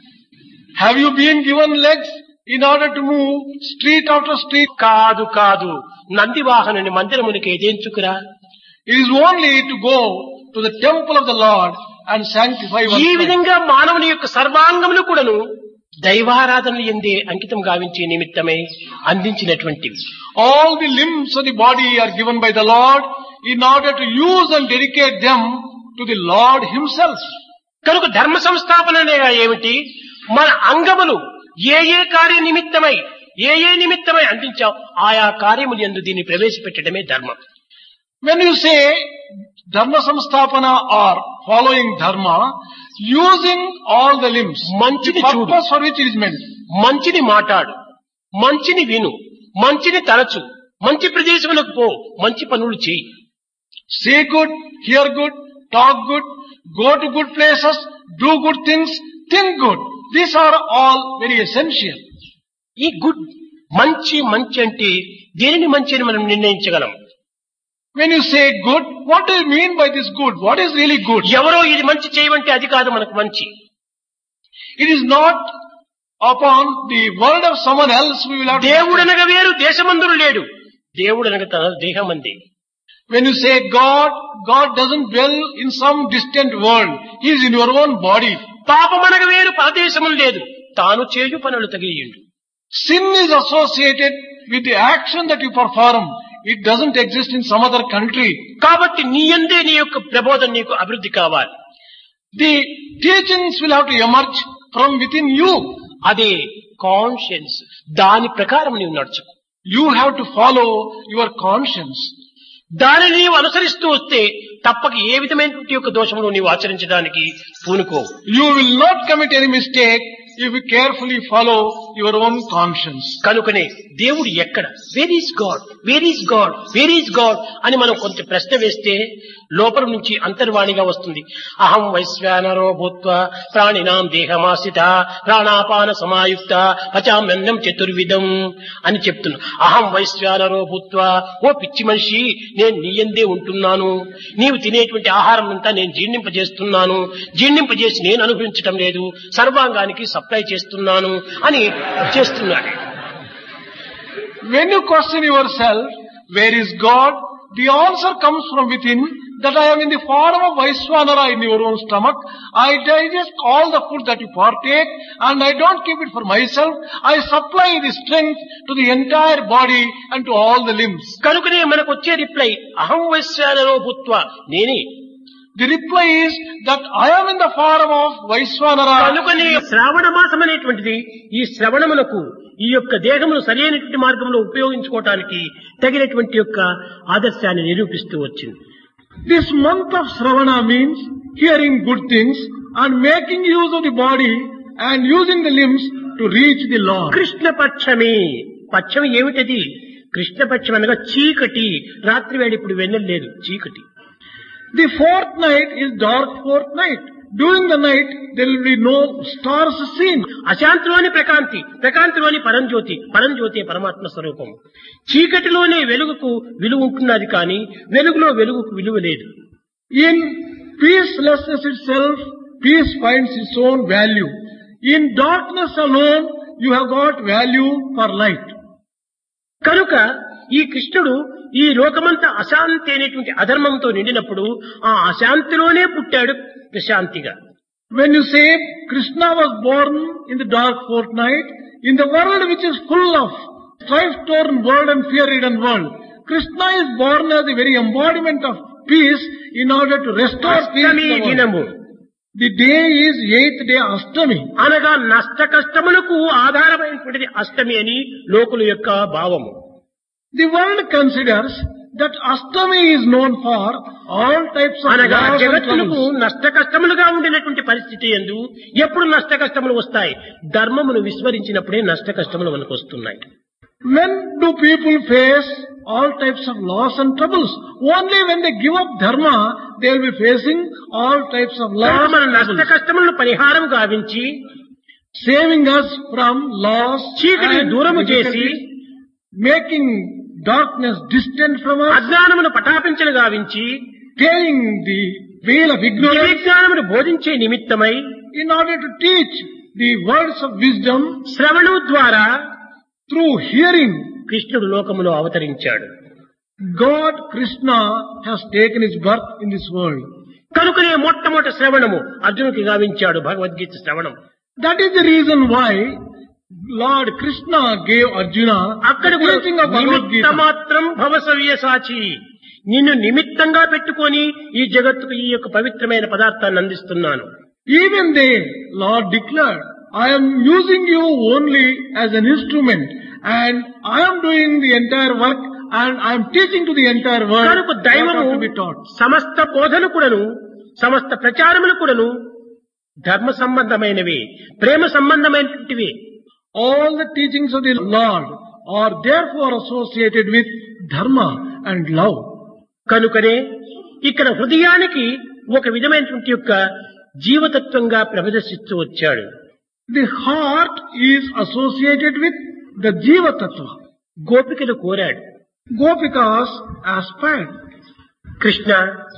Have you been given legs in order to move street after street? కాదు కాదు, నందివాహనుని మందిరమునికి ఏదేంచుకురా? It is only to go to the temple of the Lord and sanctify ఈ oneself. విధంగా మానవుని యొక్క సర్వాంగములు కూడాను దైవారాధన ఎందే అంకితం గావించే నిమిత్తమై అందించినటువంటివి. All the limbs of the body are given by the Lord in order to use and dedicate them to the Lord Himself. కనుక ధర్మ సంస్థాపన అనగా ఏమిటి? మన అంగములు ఏ ఏ కార్య నిమిత్తమై అందించాం ఆయా కార్యములు యందు దీన్ని ప్రవేశపెట్టడమే ధర్మం. When you say Dharma Samstapana or following Dharma, using all the limbs, the మంచిని చూడు, purpose for which it is meant. మంచిని మాట్లాడు, మంచిని విను, మంచిని తలచు, మంచి ప్రదేశములకు పో, మంచి పనులు చేయి. See good, hear good, talk good, go to good places, do good things, think good. These are all very essential. ఈ గుడ్ మంచి అంటే దేనిని మంచి అని మనం నిర్ణయించగలం? When you say good, what do you mean by this good? What is really good? ఎవరో ఇది మంచి చేయమంటే అది కాదు మనకు మంచి. It is not upon the word of someone else we will have to. దేవుడనగా వేరు, దేశమందురు లేడు. దేవుడనగా తన దేహమంది. When you say God, God doesn't dwell in some distant world. He is in your own body. పాపమనగా వేరు, పరదేశములు లేదు. తాను చేయు పనులు తగిలియుండు. Sin is associated with the action that you perform. It doesn't exist in some other country. కాబట్టి నీ యందే నీ యొక్క ప్రబోధన నీకు అభివృద్ధి కావాలి. The teachings will have to emerge from within you. అదే కాన్షియన్స్. దాని ప్రకారం నీవు నడుచు. You have to follow your conscience. దానిని నీవు అనుసరిస్తూ వస్తే తప్పక ఏ విధమైనటువంటి యొక్క దోషమును నీవు ఆచరించడానికి పూనుకో. You will not commit any mistake if you carefully follow your own conscience. కనుకనే దేవుడు ఎక్కడ? Where is God, where is God, where is God అని మనం కొంత ప్రశ్న వేస్తే లోపల నుంచి అంతర్వాణిగా వస్తుంది. అహం వైశ్వానరో భూత్వా ప్రాణినాం దేహమాశ్రిత ప్రాణాపాన సమాయుక్త పచామ్యన్నం చతుర్విధం అని చెప్తున్నా. అహం వైశ్వానరో భూత్వా, ఓ పిచ్చి మనిషి, నేను నీ యందే ఉంటున్నాను. నీవు తినేటువంటి ఆహారం అంతా నేను జీర్ణింపజేస్తున్నాను. జీర్ణింపజేసి నేను అనుభవించటం లేదు, సర్వాంగానికి సప్లై చేస్తున్నాను అని చేస్తున్నాడు. when you question yourself, where is God? The answer comes from within, that I am in the form of Vaishwanara in your own stomach. I digest all the food that you partake, and I don't keep it for myself. I supply the strength to the entire body and to all the limbs. కనుకనే మనకు వచ్చే రిప్లై అహం వైశ్వానరో భూత్వా నేనే. The reply is that I am in the form of Vaishwanara. కనుకనే శ్రావణ మాసం అనేటువంటిది ఈ శ్రవణములకు ఈ యొక్క దేహమును సరైనటువంటి మార్గంలో ఉపయోగించుకోవటానికి తగినటువంటి యొక్క ఆదర్శాన్ని నిరూపిస్తూ వచ్చింది. This month of Shravana means hearing good things and making use of the body and using the limbs to reach the Lord. Krishna పక్షమే. పక్షం ఏమిటది? కృష్ణపక్షం అనగా చీకటి. రాత్రి వేళ ఇప్పుడు వెన్నెల లేదు, చీకటి. The fourth night is dark fourth night. During the night there will be no stars seen. అశాంతిలోని ప్రకాంతి, ప్రకాంతిలోని పరంజ్యోతి, పరంజ్యోతి పరమాత్మ స్వరూపం. చీకటిలోనే వెలుగుకు విలువ ఉంటున్నది కానీ వెలుగులో వెలుగుకు విలువ లేదు. In peacelessness itself, peace finds its own value. In darkness alone, you have got value for light. కనుక ఈ కృష్ణుడు ఈ లోకమంతా అశాంతి అనేటువంటి అధర్మంతో నిండినప్పుడు ఆ అశాంతిలోనే పుట్టాడు ప్రశాంతిగా. When you say Krishna was born in the dark fortnight, in the world which is full of strife-torn world and fear-ridden world, Krishna is born as the very embodiment of peace in order to restore peace in the దినము. world. The day is 8th day Ashtami. అనగా నష్ట కష్టములకు ఆధారమైనటువంటిది అష్టమి అని లోకుల యొక్క భావము. The world considers that Ashtami is known for all types of అనగా loss and జగత్తులకు troubles. నష్ట కష్టములుగా ఉండినటువంటి పరిస్థితి యందు ఎప్పుడు నష్ట కష్టములు వస్తాయి? ధర్మమును విస్మరించినప్పుడే నష్ట కష్టములు మనకు వస్తున్నాయి. When do people face all types of loss and troubles? Only when they give up dharma, they will be facing all types of loss మన and నష్ట troubles. కష్టములను పరిహారం గావించి Saving us from loss చీకటిని and దూరము చేసి difficulties, making darkness distant from us, అజ్ఞానమును పటాపించను గావించి tearing the veil of ignorance విజ్ఞానమును బోధించే నిమిత్తమై in order to teach the words of wisdom శ్రవణము ద్వారా through hearing. కృష్ణుడు లోకములో అవతరించాడు. God, Krishna, has taken his birth in this world. కనుకనే మొట్టమొదటి శ్రవణము అర్జునుడికి గావించాడు భగవద్గీత శ్రవణం. That is the reason why Lord Krishna gave Arjuna అక్కడ the teaching of Bhagavad నిమిత్త Gita. మాత్రం భవసవ్య సాచి, నిన్ను నిమిత్తంగా పెట్టుకొని ఈ జగత్తుకు ఈ యొక్క పవిత్రమైన పదార్థాన్ని అందిస్తున్నాను. Even there, Lord declared, I am using you only as an instrument, and I am doing the entire work, and I am teaching to the entire world కనుక what దైవము ought to be taught. సమస్త బోధలు కూడాను సమస్త ప్రచారములు కూడాను ధర్మ సంబంధమైనవి, ప్రేమ సంబంధమైనటువంటివి. All the teachings of the Lord are therefore associated with dharma and love. కనుకనే ఇక్కడ హృదయానికి ఒక విధమైనటువంటి యొక్క జీవతత్వంగా ప్రదర్శిస్తూ వచ్చాడు. The heart is associated with the Jiva Tattva. గోపికలు కోరాడు, Gopikas aspired. Krishna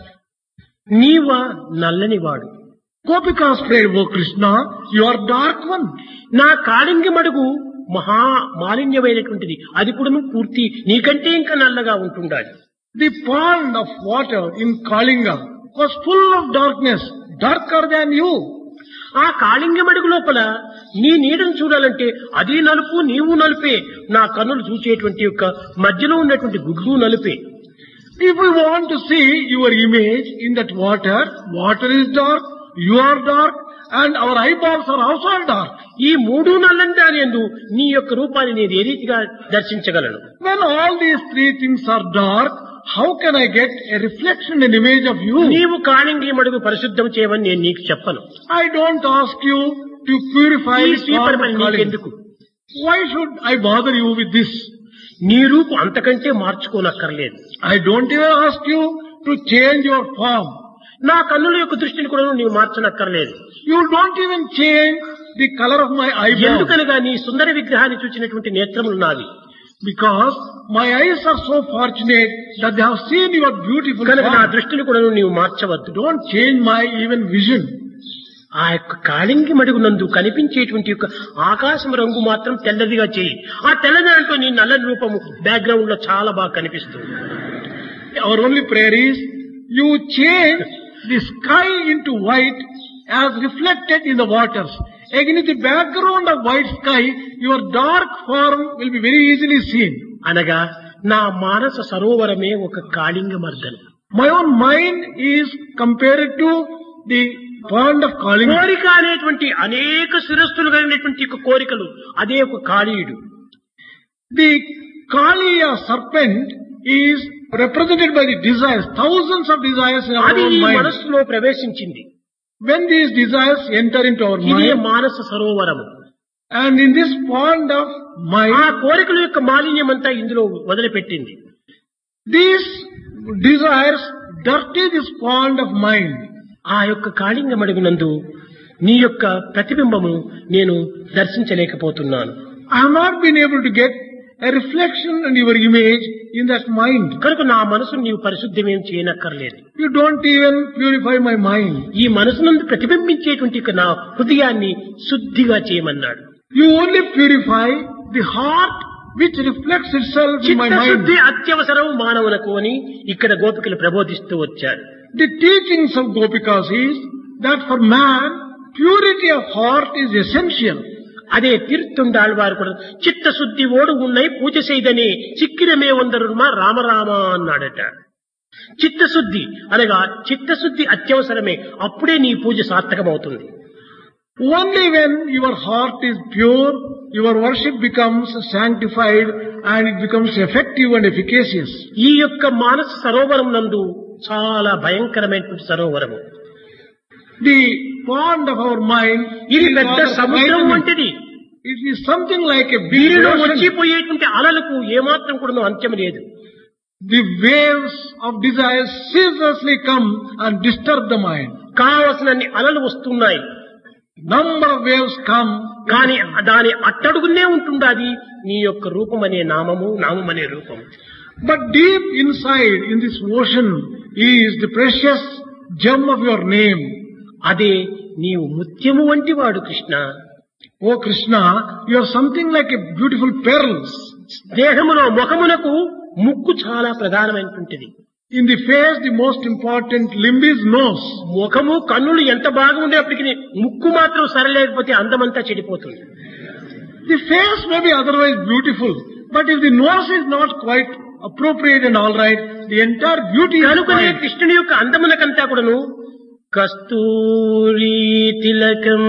Neeva నల్లనివాడు, Gopikas prayed, O Krishna, you are dark one. నా కాళింగి మడుగు మహా మాలిన్యమైనటువంటిది, అది కూడా పూర్తి నీకంటే ఇంకా నల్లగా ఉంటుండాలి. The pond of water in Kalinga was full of darkness, darker than you. ఆ కాళింగి మడుగు లోపల నీ నీడను చూడాలంటే అది నలుపు నీవు నలుపే, నా కన్నులు చూసేటువంటి యొక్క మధ్యలో ఉన్నటువంటి గుడ్లు నలుపే. If we want to see your image in that water, water is dark, you are dark, and our eyeballs are also dark. ఈ మూడు నల్లని దాని యందు నీ యొక్క రూపాన్ని నేను ఏ రీతిగా దర్శించగలను? When all these three things are dark, how can I get a reflection and image of you? నీవు కాళింగి మడుగు పరిశుద్ధం చేయమని నేను నీకు చెప్పను. I don't ask you to purify ఈ the స్వీపర్ pond పని of Kalinga. నీకెందుకు? Why should I bother you with this? నీ రూపు అంతకంటే మార్చుకోనక్కర్లేదు. I don't even ask you to change your form. నా కన్నుల యొక్క దృష్టిని కూడా నీవు మార్చనక్కర్లేదు. You don't even change the color of my eyebrows. ఎందుకనగా నీ సుందర విగ్రహాన్ని చూచినటువంటి నేత్రములు నావి. Because my eyes are so fortunate that they have seen your beautiful కనుక నా form. దృష్టిని కూడా నీవు మార్చవద్దు. Don't change my even vision. ఆ యొక్క కాళింగి మడుగునందు కనిపించేటువంటి యొక్క ఆకాశం రంగు మాత్రం తెల్లదిగా చేయి. ఆ తెల్లదాంట్లో నీ నల్లని రూపము బ్యాక్గ్రౌండ్ లో చాలా బాగా కనిపిస్తుంది. Our only prayer is, you change the sky into white as reflected in the waters. Against the background of white sky, your dark form will be very easily seen. అనగా నా మానస సరోవరమే ఒక Kalinga మర్దనం. My own mind is compared to the pond of Kalinga. కోరిక అనేటువంటి అనేక శిరస్సులు కలిగినటువంటి ఒక కోరికలు, అదే ఒక కాళీయుడు. The Kaliya serpent is represented by the desires, thousands of desires in our అది own ఈ mind. మనస్సులో ప్రవేశించింది. When these desires enter into our ఇదే mind, Manasa Sarovaram. and in this pond of ఆ mind, కోరికల యొక్క మాలిన్యం అంతా ఇందులో వదిలిపెట్టింది. these desires dirty this pond of mind. ఆ యొక్క కాళింగ మడుగునందు నీ యొక్క ప్రతిబింబము నేను దర్శించలేకపోతున్నాను. I have not been able to get a reflection and your image in that mind. కనుక నా మనసును నీవు పరిశుద్ధమేం చేయనక్కర్లేదు. You don't even purify my mind. ఈ మనసునందు ప్రతిబింబించేటువంటి యొక్క నా హృదయాన్ని శుద్ధిగా చేయమన్నాడు. You only purify the heart which reflects itself in my mind. చిత్తశుద్ధి అత్యవసరం మానవులకు అని ఇక్కడ గోపికలు ప్రబోధిస్తూ వచ్చారు. The teachings of Gopikas is that for man, purity of heart is essential. అదే తీర్థుండాళ్వారు కూడా చిత్తశుద్ధి ఓడు ఉన్నై పూజ చేయదనే చిక్కిరమే వందరుమా రామరామ అన్నాడట. చిత్తశుద్ధి అనగా చిత్తశుద్ధి అత్యవసరమే, అప్పుడే నీ పూజ సార్థకమవుతుంది. Only when your heart is pure, your worship becomes sanctified and it becomes effective and efficacious. ఈ యొక్క మానస సరోవరం నందు చాలా భయంకరమైనటువంటి Sarovaram. The pond of our mind ఇది is పెద్ద rather సముద్రం frightening. వంటిది. It is something like a big దీనిలో ocean. వచ్చిపోయేటువంటి అలలకు ఏమాత్రం కూడా అంత్యం లేదు. The waves of desire ceaselessly come and disturb the mind. కావలసినన్ని అలలు వస్తున్నాయి, Number of waves come, కానీ దాని అట్టడుగునే ఉంటుండాది నీ యొక్క రూపం అనే నామము, నామం అనే రూపం. but deep inside in this ocean is the precious gem of your name. అదే నీవు ముత్యము వంటి వాడు Krishna. O Krishna, you are something like a beautiful pearl. దేహములో ముఖమునకు ముక్కు చాలా ప్రధానమైనటువంటిది. In the face, the most important limb is nose. ముఖము కన్నులు ఎంత బాగా ఉండేప్పటికీ ముక్కు మాత్రం సరలేకపోతే అందమంతా చెడిపోతుంది. The face may be otherwise beautiful, but if the nose is not quite appropriate and all right, the entire beauty is కనుకనే spoiled. కృష్ణుని యొక్క అందమునకంతా కూడాను కస్తూరి తిలకం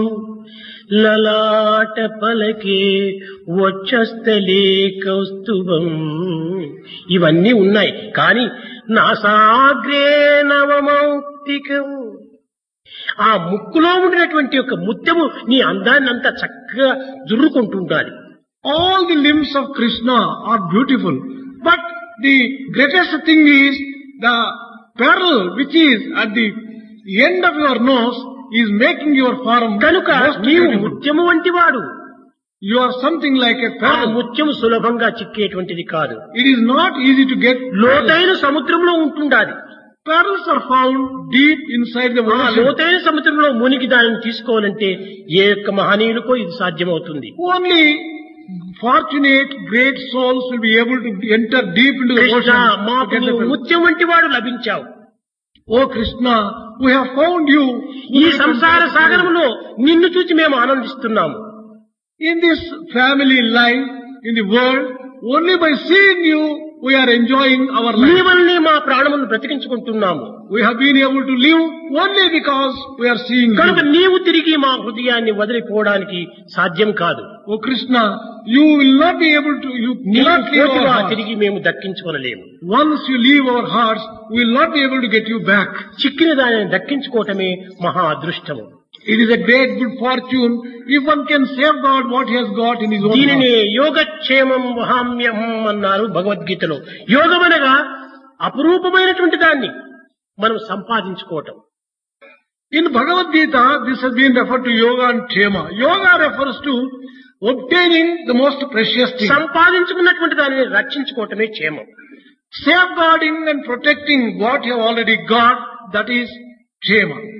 లలాట పలకే వచ్చస్తలే కౌస్తుభం ఇవన్నీ ఉన్నాయి. కానీ నాసాగ్రే నవమౌక్తికం, ఆ ముక్కులో ఉండినటువంటి యొక్క ముత్యము నీ అందాన్ని అంతా చక్కగా జుర్రుకుంటుండాలి. All the limbs of Krishna are beautiful, but the greatest thing is the pearl which is at the end of your nose is making your form కనుక most నీవు beautiful. ముత్యము వంటి వాడు. You are something like a ఆ pearl. ముత్యము సులభంగా చిక్కేటువంటిది కాదు, It is not easy to get pearls. లోతైన సముద్రంలో ఉంటుండాలి. Pearls are found deep inside the ఆ ocean. లోతైన సముద్రంలో మునిగి దానిని తీసుకోవాలంటే ఏ యొక్క మహనీయులకో ఇది సాధ్యమవుతుంది. Only fortunate great souls will be able to enter deep into the Krishna, ocean to మాకు get the నీవు pearl. ముత్యం వంటి వాడు లభించావు. Oh Krishna, we have found you. ఈ సంసార సాగరంలో నిన్ను చూచి మేము ఆనందిస్తున్నాము. In this family life, in the world, only by seeing you, we are enjoying our నీ life. వల్లనే మా ప్రాణములను బ్రతికించుకుంటున్నాము. We have been able to live only because we are seeing కనుక you. నీవు తిరిగి మా హృదయాన్ని వదిలిపోవడానికి సాధ్యం కాదు. Oh Krishna, you will not be able to, you నీవు cannot leave our పోతువా hearts. తిరిగి మేము దక్కించుకొనలేము. Once you leave our hearts, we will not be able to get you back. చిక్కిన దానిని దక్కించుకోవటమే మహా అదృష్టము. It is a great good fortune if one can safeguard what he has got in his own దీనిని heart. యోగక్షేమం వహామ్యం అన్నారు భగవద్గీతలో. యోగం అనగా అపురూపమైనటువంటి దాన్ని మనం సంపాదించుకోవటం. In Bhagavad Gita, this has been referred to yoga and kshema. Yoga refers to obtaining the most precious thing. సంపాదించుకున్నటువంటి దానిని రక్షించుకోవటమే క్షేమం. Safeguarding and protecting what you have already got, that is kshema.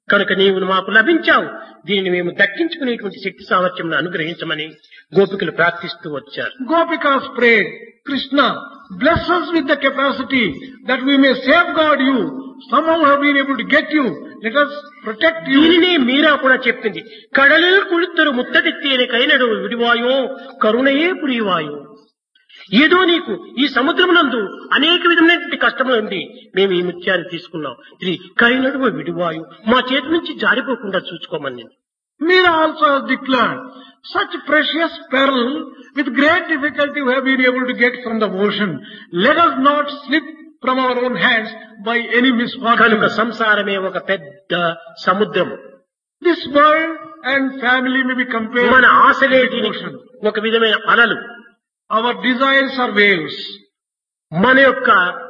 కనుక నీవు మాకు లభించావు, దీనిని మేము దక్కించుకునేటువంటి శక్తి సామర్థ్యం అనుగ్రహించమని గోపికలు ప్రార్థిస్తూ వచ్చారు. Gopikas prayed, Krishna, bless us with the capacity that we may safeguard you. Somehow have been able to get you. Let us protect you. దీనిని మీరా కూడా చెప్పింది. కడలిల్ కుళుత్తరు ముత్తటెత్తేనే కైనడు విడివాయో కరుణయే పురివాయో. ఏదో నీకు ఈ సముద్రమునందు అనేక విధమైనటువంటి కష్టములు ఉంది, మేము ఈ ముత్యాన్ని తీసుకున్నాం, ఇది కైనడు విడివాయు, మా చేతి నుంచి జారిపోకుండా చూసుకోమని. Meera also has declared, such precious pearl with great difficulty we have been able to get from the ocean. Let us not slip from our own hands by any misfortune. కనుక సంసారమే ఒక పెద్ద సముద్రము. This world and family may be compared మన to ఆశలే the దీనికి ocean. ఒక విధమైన అలలు. Our desires are waves. మన యొక్క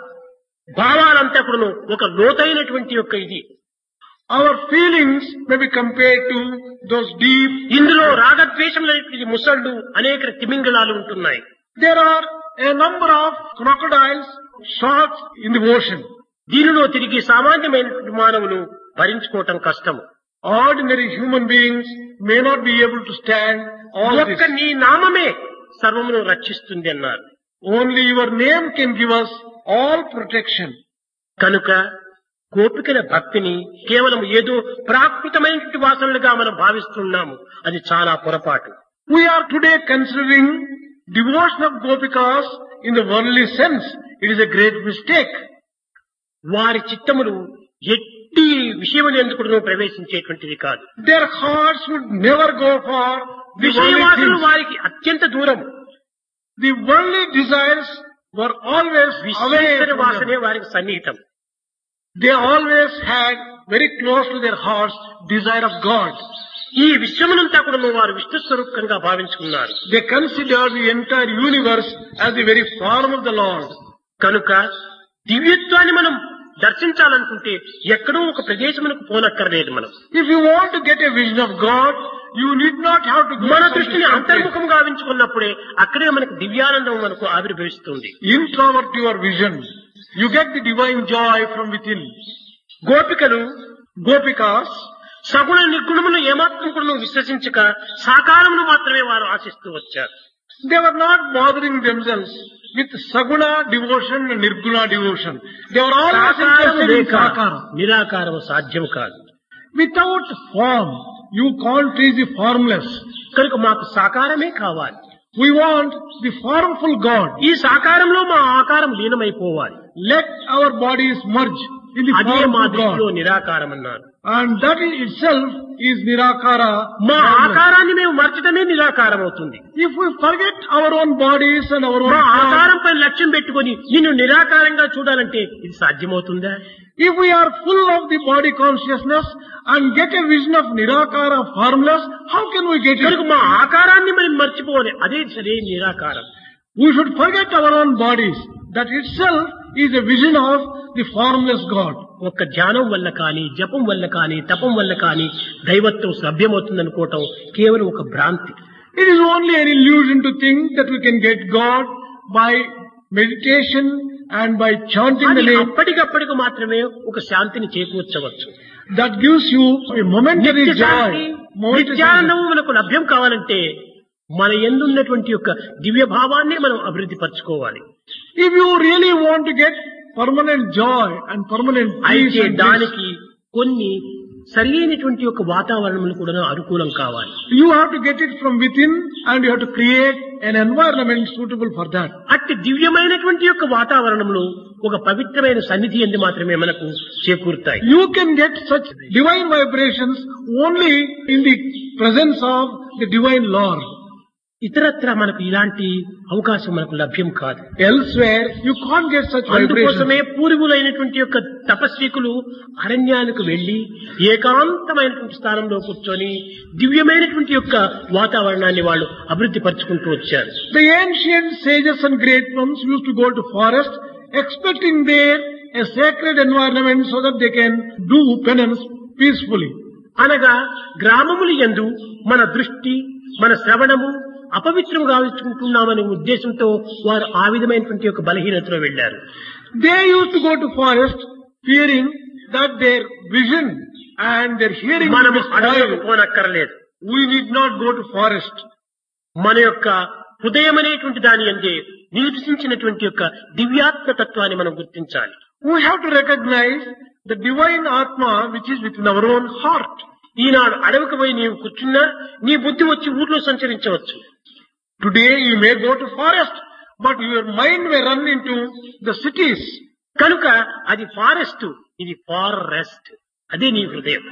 భావాలంతా కూడా ఒక లోతైనటువంటి యొక్క ఇది. Our feelings may be compared to those deep. ఇందులో రాగద్వేషములైనటువంటి ముసళ్ళు అనేక తిమింగళాలు ఉంటున్నాయి. There are a number of crocodiles, sharks in the ocean. దీనిలో తిరిగి సామాన్యమైనటువంటి మానవులు భరించుకోవటం కష్టము. Ordinary human beings may not be able to stand all this. ఒక్క నీ నామమే సర్వమును రక్షిస్తుంది అన్నారు. Only your name can give us all protection. కనుక గోపికల భక్తిని కేవలం ఏదో ప్రాకృతమైనటువంటి వాసనలుగా మనం భావిస్తున్నాము, అది చాలా పొరపాటు. We are today considering devotion of Gopikas in the worldly sense. It is a great mistake. వారి చిత్తములు ఎట్టి విషయములు ఎందుకు ప్రవేశించేటువంటిది కాదు. Their hearts would never go for the విషయవాసనలు worldly things. వారికి అత్యంత దూరం. The worldly desires were always away Visweswara from them. వాసనే వారికి సన్నిహితం. They always had very close to their hearts desire of God. ఈ విశ్వమునంతా కూడా వారు విష్ణు స్వరూపంగా భావించుకున్నారు. They considered the entire universe as the very form of the Lord. కనుక దివ్యత్వాన్ని మనం దర్శించాలనుకుంటే ఎక్కడో ఒక ప్రదేశమునకు పోనక్కర్లేదు. మనం If you want to get a vision of God, you need not have to go మన to some దృష్టిని distant place. అంతర్ముఖం గావించుకున్నప్పుడే అక్కడే మనకు దివ్యానందం మనకు ఆవిర్భవిస్తుంది. Introvert your vision. You get the divine joy from within. గోపికలు Gopikas, సగుణ నిర్గుణములు ఏమాత్రం కూడా విశ్వసించక సాకారమును మాత్రమే వారు ఆశిస్తూ వచ్చారు. they were not bothering themselves with Saguna devotion and Nirguna devotion. They were always సాకారము interested in లేక Sakara. నిరాకారము సాధ్యం కాదు. Without form, you can't reach the formless. కనుక మాకు సాకారమే కావాలి. We want the formful God. ఈ సాకారంలో మా ఆకారం లీనమైపోవాలి. Let our bodies merge in the అదే form మా of దృష్టిలో God. నిరాకారం అన్నారు. And that in itself is Nirakara. మా formless. ఆకారాన్ని మేము మర్చడమే నిరాకారం అవుతుంది. If we forget our own bodies and our own మా form, ఆకారంపై లక్ష్యం పెట్టుకొని నిన్ను నిరాకారంగా చూడాలంటే ఇది సాధ్యమవుతుందా? if we are full of the body consciousness and get a vision of Nirakara formless, how can we get కనుక it? మా ఆకారాన్ని మనం మర్చిపోవాలి, అదే సరే నిరాకారం. We should forget our own bodies. That itself is a vision of the formless God. ఒక్క ధ్యానం వల్ల కానీ, జపం వల్ల కానీ, తపం వల్ల కానీ దైవత్వం లభ్యమవుతుందనుకోవటం కేవలం ఒక భ్రాంతి. It is only an illusion to think that we can get God by meditation and by chanting the అది name. అప్పటికప్పటికి మాత్రమే ఒక శాంతిని చేకూర్చవచ్చు. That gives you a momentary నిత్య శాంతి, joy. Momentary నిత్యానందము మనకు లభ్యం కావాలంటే మన యందున్నటువంటి యొక్క దివ్య భావాన్ని మనం అభివృద్ధి పరచుకోవాలి. If you really want to get permanent joy and permanent peace, అయితే and bliss, దానికి కొన్ని సరైనటువంటి యొక్క వాతావరణములు కూడా అనుకూలం కావాలి. you have to get it from within and you have to create an environment suitable for that. అట్టి దివ్యమైనటువంటి యొక్క వాతావరణంలో ఒక పవిత్రమైన సన్నిధి ఎందు మాత్రమే మనకు చేకూరుతాయి. You can get such divine vibrations only in the presence of the divine Lord. ఇతరత్ర మనకు ఇలాంటి అవకాశం మనకు లభ్యం కాదు. Elsewhere, you can't get such vibrations. అందుకోసమే పూర్వులైనటువంటి యొక్క తపస్వికులు అరణ్యానికి వెళ్లి ఏకాంతమైనటువంటి స్థానంలో కూర్చొని దివ్యమైనటువంటి యొక్క వాతావరణాన్ని వాళ్ళు అభివృద్ధి పరుచుకుంటూ వచ్చారు. The ancient sages and great ones used to go to forest, expecting there a sacred environment so that they can do penance peacefully. అనగా గ్రామములు యందు మన దృష్టి, మన శ్రవణము అపవిత్రం గావించుకుంటున్నామనే ఉద్దేశంతో వారు ఆ విధమైనటువంటి యొక్క బలహీనతలో వెళ్లారు. They used to go to forest fearing that their vision and their hearing will మనము be అడవులకు spoiled. పోనక్కర్లేదు. We need not go to forest. మన యొక్క హృదయం అనేటువంటి దాని అందే నివసించినటువంటి యొక్క దివ్యాత్మ తత్వాన్ని మనం గుర్తించాలి. We have to recognize the divine Atma which is within our own heart. ఈనాడు అడవికి పోయి నీవు కూర్చున్నా నీ బుద్ధి వచ్చి ఊర్లో సంచరించవచ్చు. Today you may go to forest, but your mind may run into the cities. కనుక అది ఫారెస్ట్, ఇది ఫారెస్ట్. అదే నీ హృదయం.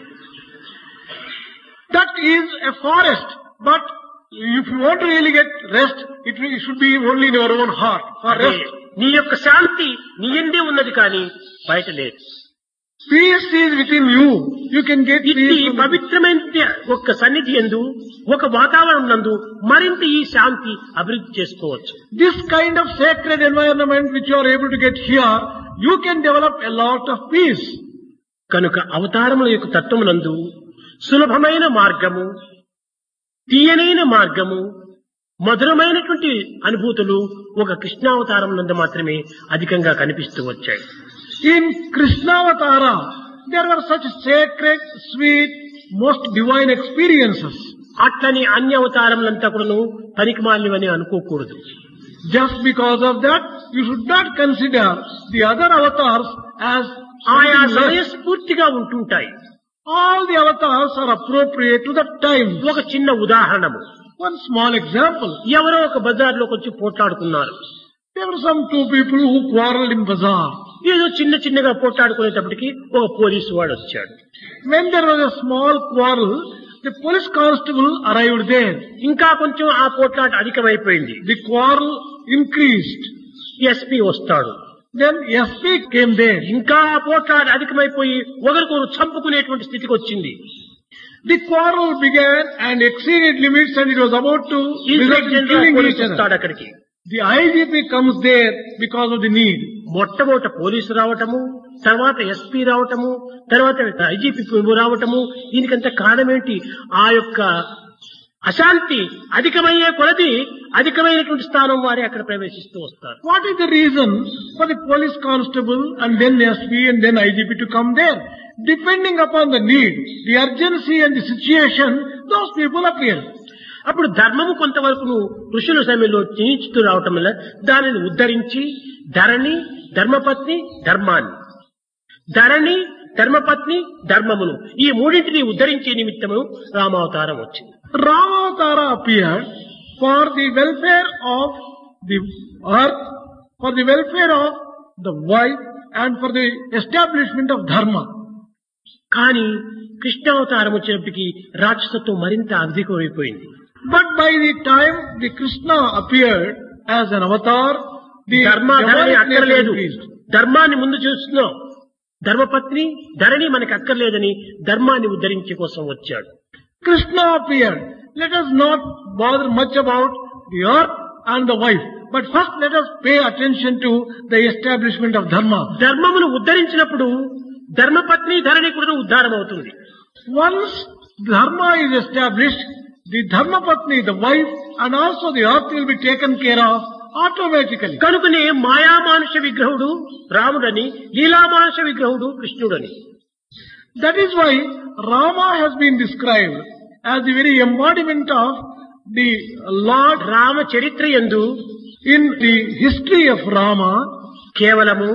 That is a forest, but if you want to really get rest, it should be only in your own heart for అదే rest. నీ యొక్క శాంతి నీ యందే ఉన్నది కానీ బయట లేదు. Peace is within you. You can get ఇది peace from పవిత్రమైన ఒక సన్నిధి యందు, ఒక వాతావరణం నందు మరింత ఈ శాంతి అభివృద్ధి చేసుకోవచ్చు. this kind of sacred environment which you are able to get here. You can develop a lot of peace. కనుక అవతారముల యొక్క తత్వమునందు సులభమైన మార్గము, తీయనైన మార్గము, మధురమైనటువంటి అనుభూతులు ఒక కృష్ణావతారం నందు మాత్రమే అధికంగా కనిపిస్తూ వచ్చాయి. In Krishnavatara, there were such sacred, sweet, most divine experiences. అట్లని అన్య అవతారములంతా కూడాను పనికిమాలినవని అనుకోకూడదు. Just because of that, you should not consider the other avatars as ఆయా something less. సమయస్ఫూర్తిగా ఉంటుంటాయి. All the avatars are appropriate to that time. ఒక చిన్న ఉదాహరణము, One small example. ఎవరో ఒక బజార్లోకి వచ్చి పోట్లాడుకున్నారు. There were some two people who quarreled in bazaar. ఏదో చిన్నగా పోట్లాడుకునేటప్పటికి ఒక పోలీసు వాడు వచ్చాడు. When there was a small quarrel, the police constable arrived there. ఇంకా కొంచెం ఆ పోట్లాట అధికమైపోయింది. The quarrel increased. ఎస్పీ వస్తాడు. Then SP came there. ఇంకా ఆ పోట్లాట అధికమైపోయి ఒకరికొకరు చంపుకునేటువంటి స్థితికి వచ్చింది. The quarrel began and exceeded limits, and it was about to result inspector in general killing police each other. వస్తాడు అక్కడికి. The IGP comes there because of the need. మొట్టమొదట పోలీసు రావటము, తర్వాత ఎస్పీ రావటము, తర్వాత ఐజీపీ రావటము, దీనికంత కారణం ఏంటి? ఆ యొక్క అశాంతి అధికమయ్యే కొలది అధికమైనటువంటి స్థానం వారే అక్కడ ప్రవేశిస్తూ వస్తారు. What is the reason for the police constable and then SP and then IGP to come there? Depending upon the need, the urgency and the situation, those people appear. అప్పుడు ధర్మము కొంతవరకు ఋషుల సమయంలో క్షీణించుతూ రావటం వల్ల దానిని ఉద్ధరించి ధరణి, ధర్మపత్ని, ధర్మాన్ని, ధరణి, ధర్మపత్ని, ధర్మమును ఈ మూడింటిని ఉద్ధరించే నిమిత్తము రామావతారం వచ్చింది. Ramatara appeared for the welfare of the earth, for the welfare of the wife, and for the establishment of dharma. కానీ కృష్ణావతారం వచ్చినప్పటికీ రాక్షసత్వం మరింత అధికమైపోయింది. But by the time the Krishna appeared as an avatar, the ధర్మ ధరణి demonic nature అక్కర్లేదు, increased. ధర్మాన్ని ముందు చూస్తున్నాం. ధర్మపత్ని ధరణి మనకు అక్కర్లేదని ధర్మాన్ని ఉద్ధరించే కోసం వచ్చాడు. Krishna appeared. Let us not bother much about the earth and the wife, but first let us pay attention to the establishment of dharma. ధర్మమును ఉద్ధరించినప్పుడు ధర్మపత్ని ధరణి కూడా ఉద్ధారం అవుతుంది. Once dharma is established, the dharmapatni, the wife, and also the earth will be taken care of automatically. కనుకనే మాయామానుష విగ్రహుడు రాముడని, లీలామానుష విగ్రహుడు కృష్ణుడని. That is why Rama has been described as the very embodiment of the Lord. Rama చరిత్ర యందు In the history of Rama, కేవలము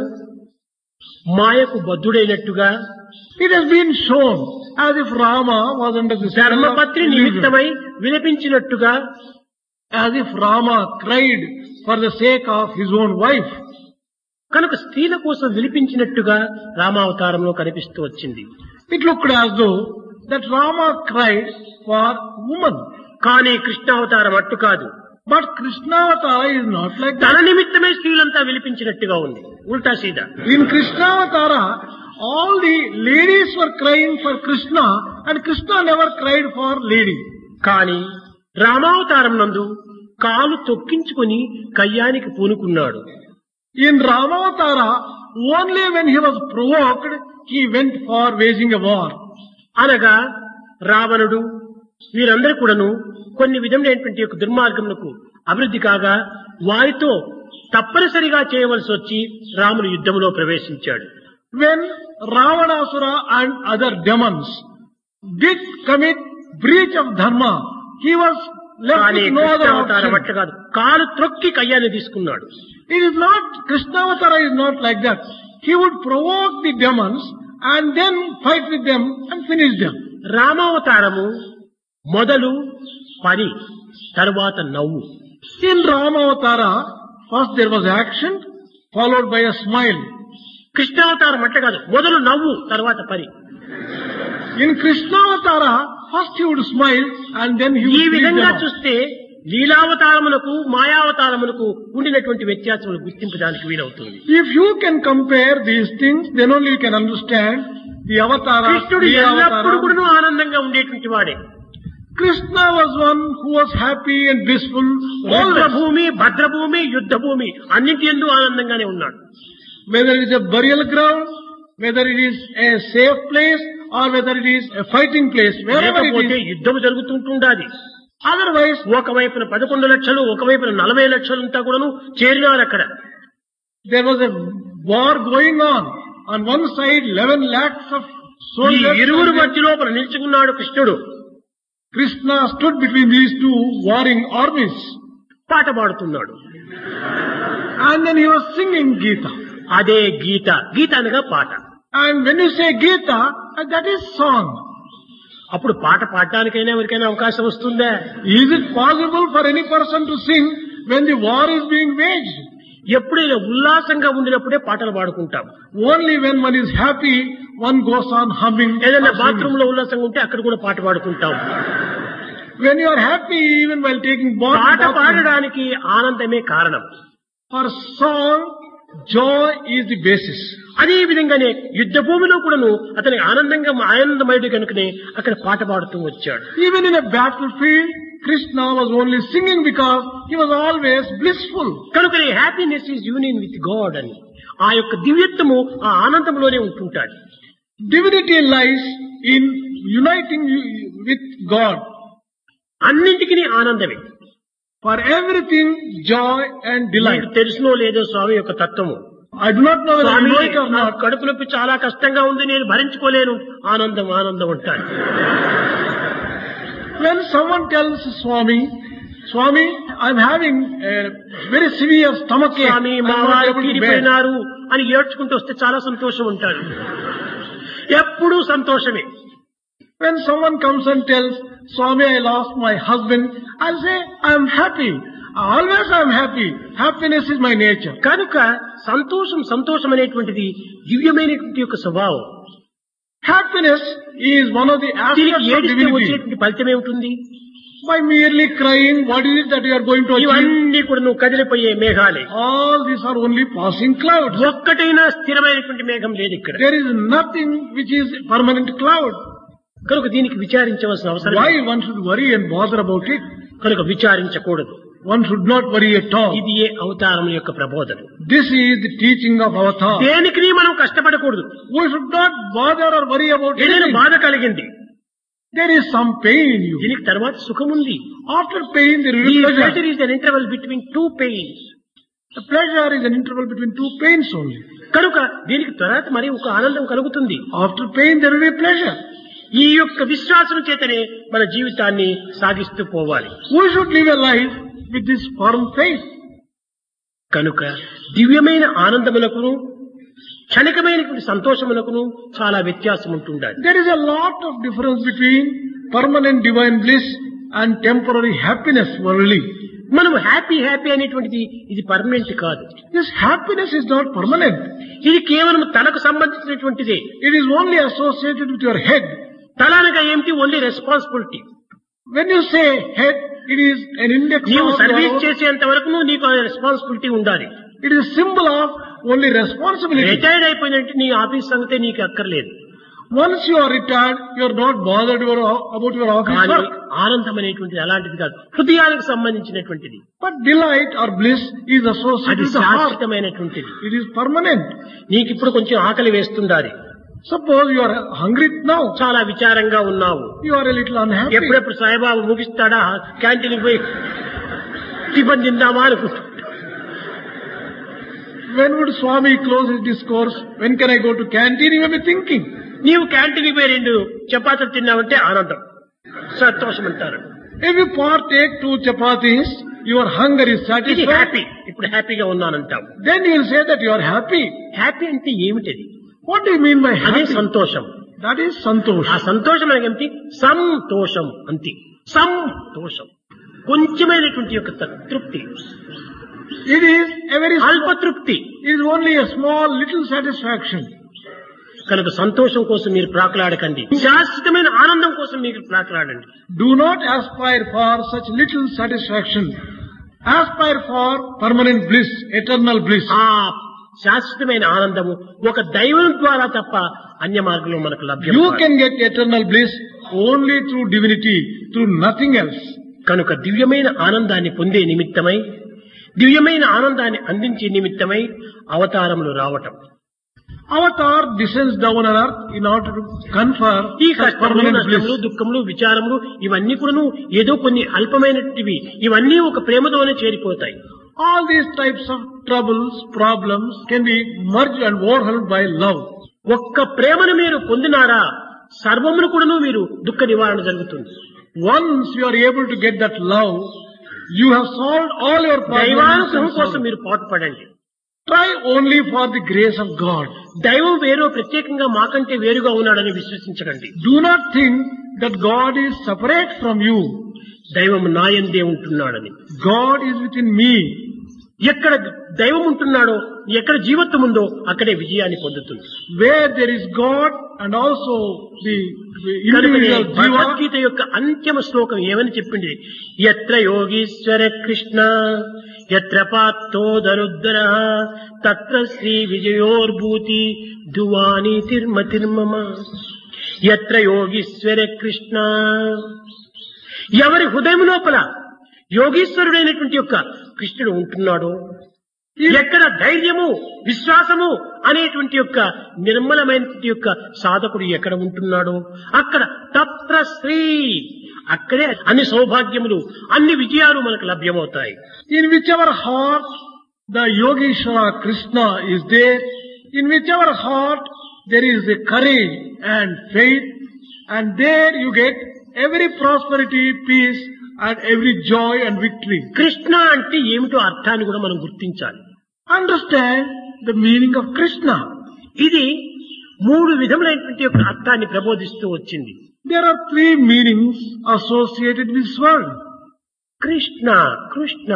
మాయకు బద్ధుడైనట్టుగా, it has been shown as if Rama was under the spell of ధర్మపత్ని illusion. నిమిత్తమై విలపించినట్టుగా, As if Rama cried for the sake of his own wife. కనుక స్త్రీల కోసం విలిపించినట్టుగా రామావతారంలో కనిపిస్తూ వచ్చింది. It looked as though that Rama cried for woman. కానీ కృష్ణావతారం అట్టు కాదు. But Krishnavatara is not like తన that. నిమిత్తమే స్త్రీలంతా విలిపించినట్టుగా ఉంది. ఉల్టా సీదా. In Krishnavatara, all the ladies were crying for Krishna, and Krishna never cried for lady. కానీ రామావతారం నందు కాలు తొక్కించుకొని కయ్యానికి పూనుకున్నాడు. In Ramavatara, only when he was provoked, he went for waging a war. అనగా రావణుడు వీరందరూ కూడాను కొన్ని విధమైనటువంటి యొక్క దుర్మార్గములకు అభివృద్ధి కాగా వారితో తప్పనిసరిగా చేయవలసి వచ్చి రాముడు యుద్ధంలో ప్రవేశించాడు. When Ravanasura and other demons did commit breach of dharma, he was left కానీ with no other కృష్ణావతారం option. అట్లా కాదు, కాలు త్రొక్కి కయ్యాన్ని తీసుకున్నాడు. It is not, Krishnavatara is not like that. He would provoke the demons and then fight with them and finish them. రామావతారము మొదలు పని, తరువాత నవ్వు. In Ramavatara, first there was action, followed by a smile. కృష్ణావతారం అట్లా కాదు, మొదలు నవ్వు తర్వాత పని. In Krishnavatara, first he would smile and then he ఈ would finish విధంగా them off. చూస్తే లీలావతారములకు మాయావతారములకు ఉండినటువంటి వ్యత్యాసములు గుర్తింపడానికి వీలవుతుంది. If you can compare these things, then only you can understand the avatara. కృష్ణుడు ఎల్లప్పుడూ కూడా ఆనందంగా ఉండేటువంటి వాడే. Krishna was one who was happy and blissful. భూమి, భద్రభూమి, యుద్ధ భూమి అన్నింటి యందు ఆనందంగానే ఉన్నాడు. Whether it is a burial ground, whether it is a safe place, or whether it is a fighting place, wherever it లేకపోతే is. యుద్ధం జరుగుతుంటుండాది. Otherwise, ఒకవైపున 11 లక్షలు, ఒకవైపున 40 లక్షలు అంతా కూడాను చేరినారు అక్కడ. there was a war going on. On one side, 11 lakhs of ఈ soldiers. ఇరువురు మధ్య లోపల నిల్చుకున్నాడు కృష్ణుడు. Krishna stood between these two warring armies. పాట పాడుతున్నాడు. And then he was singing Gita. అదే గీత. గీత అనగా పాట. And when you say Gita, that is song. అప్పుడు పాట పాడటానికైనా ఎవరికైనా అవకాశం వస్తుందా? Is it possible for any person to sing when the war is being waged? ఎప్పుడైనా ఉల్లాసంగా ఉండినప్పుడే పాటలు పాడుకుంటాం. Only when one is happy, one goes on humming. ఏదైనా or singing. బాత్రూమ్ లో ఉల్లాసంగా ఉంటే అక్కడ కూడా పాట పాడుకుంటాం. When you are happy, even while taking bath, పాట పాడడానికి ఆనందమే కారణం. for song, joy is the basis. అదే విధంగానే యుద్ధ భూమిలో కూడాను అతనికి ఆనందమయుడు కనుకనే అక్కడ పాట పాడుతూ వచ్చాడు. Even in a battlefield, Krishna was only singing because he was always blissful. కనుకనే happiness is union with God అని, ఆ యొక్క దివ్యత్వము ఆ ఆనందంలోనే ఉంటుంటాడు. Divinity lies in uniting you with God. అన్నింటికి ఆనందమే. For everything, joy and delight. మీకు తెలుసునో లేదో స్వామి యొక్క తత్వము. I do not know whether you Swamy, know it or నా not. కడుపు నొప్పి చాలా కష్టంగా ఉంది, నేను భరించుకోలేను. ఆనందం ఆనందం అంటాడు. When someone tells Swami, Swami, I'm having a very severe stomach ache. Swamy I'm మా not వారు able to bear. తీరిపోయినారు అని ఏడ్చుకుంటూ వస్తే చాలా సంతోషం ఉంటాడు. ఎప్పుడూ సంతోషమే. When someone comes and tells, Swami, I lost my husband, I'll say, I'm happy. Always I'm happy. Happiness is my nature. కనుక సంతోషం అనేటువంటిది దివ్యమైనటువంటి యొక్క స్వభావం. Happiness is one of the దీనికి aspects of ఏడిస్తే divinity. వచ్చేటువంటి ఫలితం ఏమిటి? By merely crying, what is it that you are going to achieve? ఇవన్నీ కూడా నువ్వు కదిలిపోయే మేఘాలే. All these are only passing clouds. ఒక్కటైనా స్థిరమైనటువంటి మేఘం లేదు ఇక్కడ. There is nothing which is permanent cloud. కనుక దీనికి విచారించవలసిన అవసరం Why లేదు. one should worry and bother about it? కనుక విచారించకూడదు. One should not worry at all. ఇది ఏ అవతారం యొక్క ప్రబోధన. This is the teaching of Avatar. దేనికి మనం కష్టపడకూడదు. We should not bother or worry about ఏదైనా anything. బాధ కలిగింది, There is some pain in you. దీనికి తర్వాత సుఖం ఉంది. After pain, there will ఈ be pleasure. pleasure is an interval between two pains. The pleasure is an interval between two pains only. కనుక దీనికి తర్వాత మరి ఒక ఆనందం కలుగుతుంది. After pain, there will be pleasure. ఈ యొక్క విశ్వాసం చేతనే మన జీవితాన్ని సాగిస్తూ పోవాలి. We should live a life with this firm faith. కనుక దివ్యమైన ఆనందములకును క్షణికమైనటువంటి సంతోషములకును చాలా వ్యత్యాసం ఉంటుండాలి. There is a lot of difference between permanent divine bliss and temporary happiness worldly. మనం హ్యాపీ అనేటువంటిది ఇది పర్మనెంట్ కాదు. This happiness is not permanent. ఇది కేవలం తలకు సంబంధించినటువంటిదే. It is only associated with your head. తల అనగా ఏమిటి? Only responsibility. When you say head, it is an index నీవు of సర్వీస్ your- చేసేంత వరకు నీకు రెస్పాన్సిబిలిటీ ఉండాలి. It is a symbol of only responsibility. Retired అయిపోయినట్టు నీ ఆఫీస్ సంగతే నీకు అక్కర్లేదు. Once you are retired, you are not bothered about your office కానీ work. ఆనందం అనేటువంటిది అలాంటిది కాదు, హృదయానికి సంబంధించినటువంటిది. But delight or bliss is అది associated with the heart. శాశ్వతమైనటువంటిది. It is permanent. నీకు ఇప్పుడు కొంచెం ఆకలి వేస్తుండాలి, Suppose you are hungry now. చాలా విచారంగా ఉన్నావు, You are a little unhappy. ఎప్పుడెప్పుడు సాయిబాబు ముగిస్తాడా, క్యాంటీన్కి పోయి టిఫిన్ తిందామా అనుకుంటా. When would Swami close his discourse? When can I go to canteen? You may be thinking. నీవు క్యాంటీన్కి పోయి 2 చపాతీలు తిన్నావంటే ఆనందం, సంతోషం అంటారు. If you partake 2 chapatis, your hunger is ఇది satisfied. హ్యాపీ, ఇప్పుడు హ్యాపీగా ఉన్నానంటాం. Then you will say that you are happy. Happy అంటే ఏమిటది? What do you mean by అదే happy? సంతోషం. That is santosh. ఆ సంతోషం అనేది ఏమిటి? సంతోషం అంతే. సంతోషం కొంచెమైనటువంటి యొక్క తృప్తి, It is a very అల్ప తృప్తి. it is only a small little satisfaction. కనుక సంతోషం కోసం మీరు ప్రాకులాడకండి, శాశ్వతమైన ఆనందం కోసం మీరు ప్రాకులాడండి. Do not aspire for such little satisfaction. Aspire for permanent bliss, eternal bliss. ఆ శాశ్వతమైన ఆనందము ఒక దైవం ద్వారా తప్ప అన్య మార్గంలో మనకు లభ్యం You కాదు. can get eternal bliss only through divinity, through nothing else. కనుక దివ్యమైన ఆనందాన్ని పొందే నిమిత్తమై, దివ్యమైన ఆనందాన్ని అందించే నిమిత్తమై అవతారములు రావటం. Avatar descends down on earth in order to confer ఈ such కష్టములు, permanent నష్టములు, bliss. దుఃఖములు, విచారములు ఇవన్నీ కూడాను ఏదో కొన్ని అల్పమైనటివి, ఇవన్నీ ఒక ప్రేమతోనే చేరిపోతాయి. All these types of troubles, problems can be merged and overwhelmed by love. ఒక్క ప్రేమను మీరు పొందినారా సర్వమును కూడాను మీరు దుఃఖ నివారణ జరుగుతుంది. Once you are able to get that love, you have solved all your problems. దైవానుగ్రహం and కోసం sorrow. మీరు పాటుపడండి. Try only for the grace of God. దైవం వేరో ప్రత్యేకంగా మాకంటే వేరుగా ఉన్నాడని విశ్వసించకండి. Do not think that God is separate from you. దైవం నాయందే ఉంటున్నాడని. God is within me. ఎక్కడ దైవం ఉంటున్నాడో, ఎక్కడ జీవత్వం ఉందో అక్కడే విజయాన్ని పొందుతుంది. Where there is God and also the కనుకనే individual jiva. భగవద్గీత యొక్క అంత్యమ శ్లోకం ఏమని చెప్పింది? యత్ర యోగీశ్వర కృష్ణ యత్ర పార్థో దరుద్ర తత్ర శ్రీ విజయోర్భూతి దువాని తిర్మతిర్మమ. యత్ర యోగీశ్వర కృష్ణ, ఎవరి హృదయం లోపల యోగీశ్వరుడైనటువంటి యొక్క కృష్ణుడు ఉంటున్నాడో, ఎక్కడ ధైర్యము, విశ్వాసము అనేటువంటి యొక్క నిర్మలమైనటువంటి యొక్క సాధకుడు ఎక్కడ ఉంటున్నాడో అక్కడ తత్ర శ్రీ, అక్కడే అన్ని సౌభాగ్యములు, అన్ని విజయాలు మనకు లభ్యమవుతాయి. In whichever heart the Yogeshwara Krishna is there, in whichever heart there is a courage and faith, and there you get every prosperity, peace, and every joy and victory. Krishna అంటే ఏమిటో అర్థాన్ని కూడా మనం గుర్తించాలి. Understand the meaning of Krishna. ఇది 3 విధములైనటువంటి యొక్క అర్థాన్ని ప్రబోధిస్తూ వచ్చింది. There are 3 meanings associated with this word. Krishna Krishna,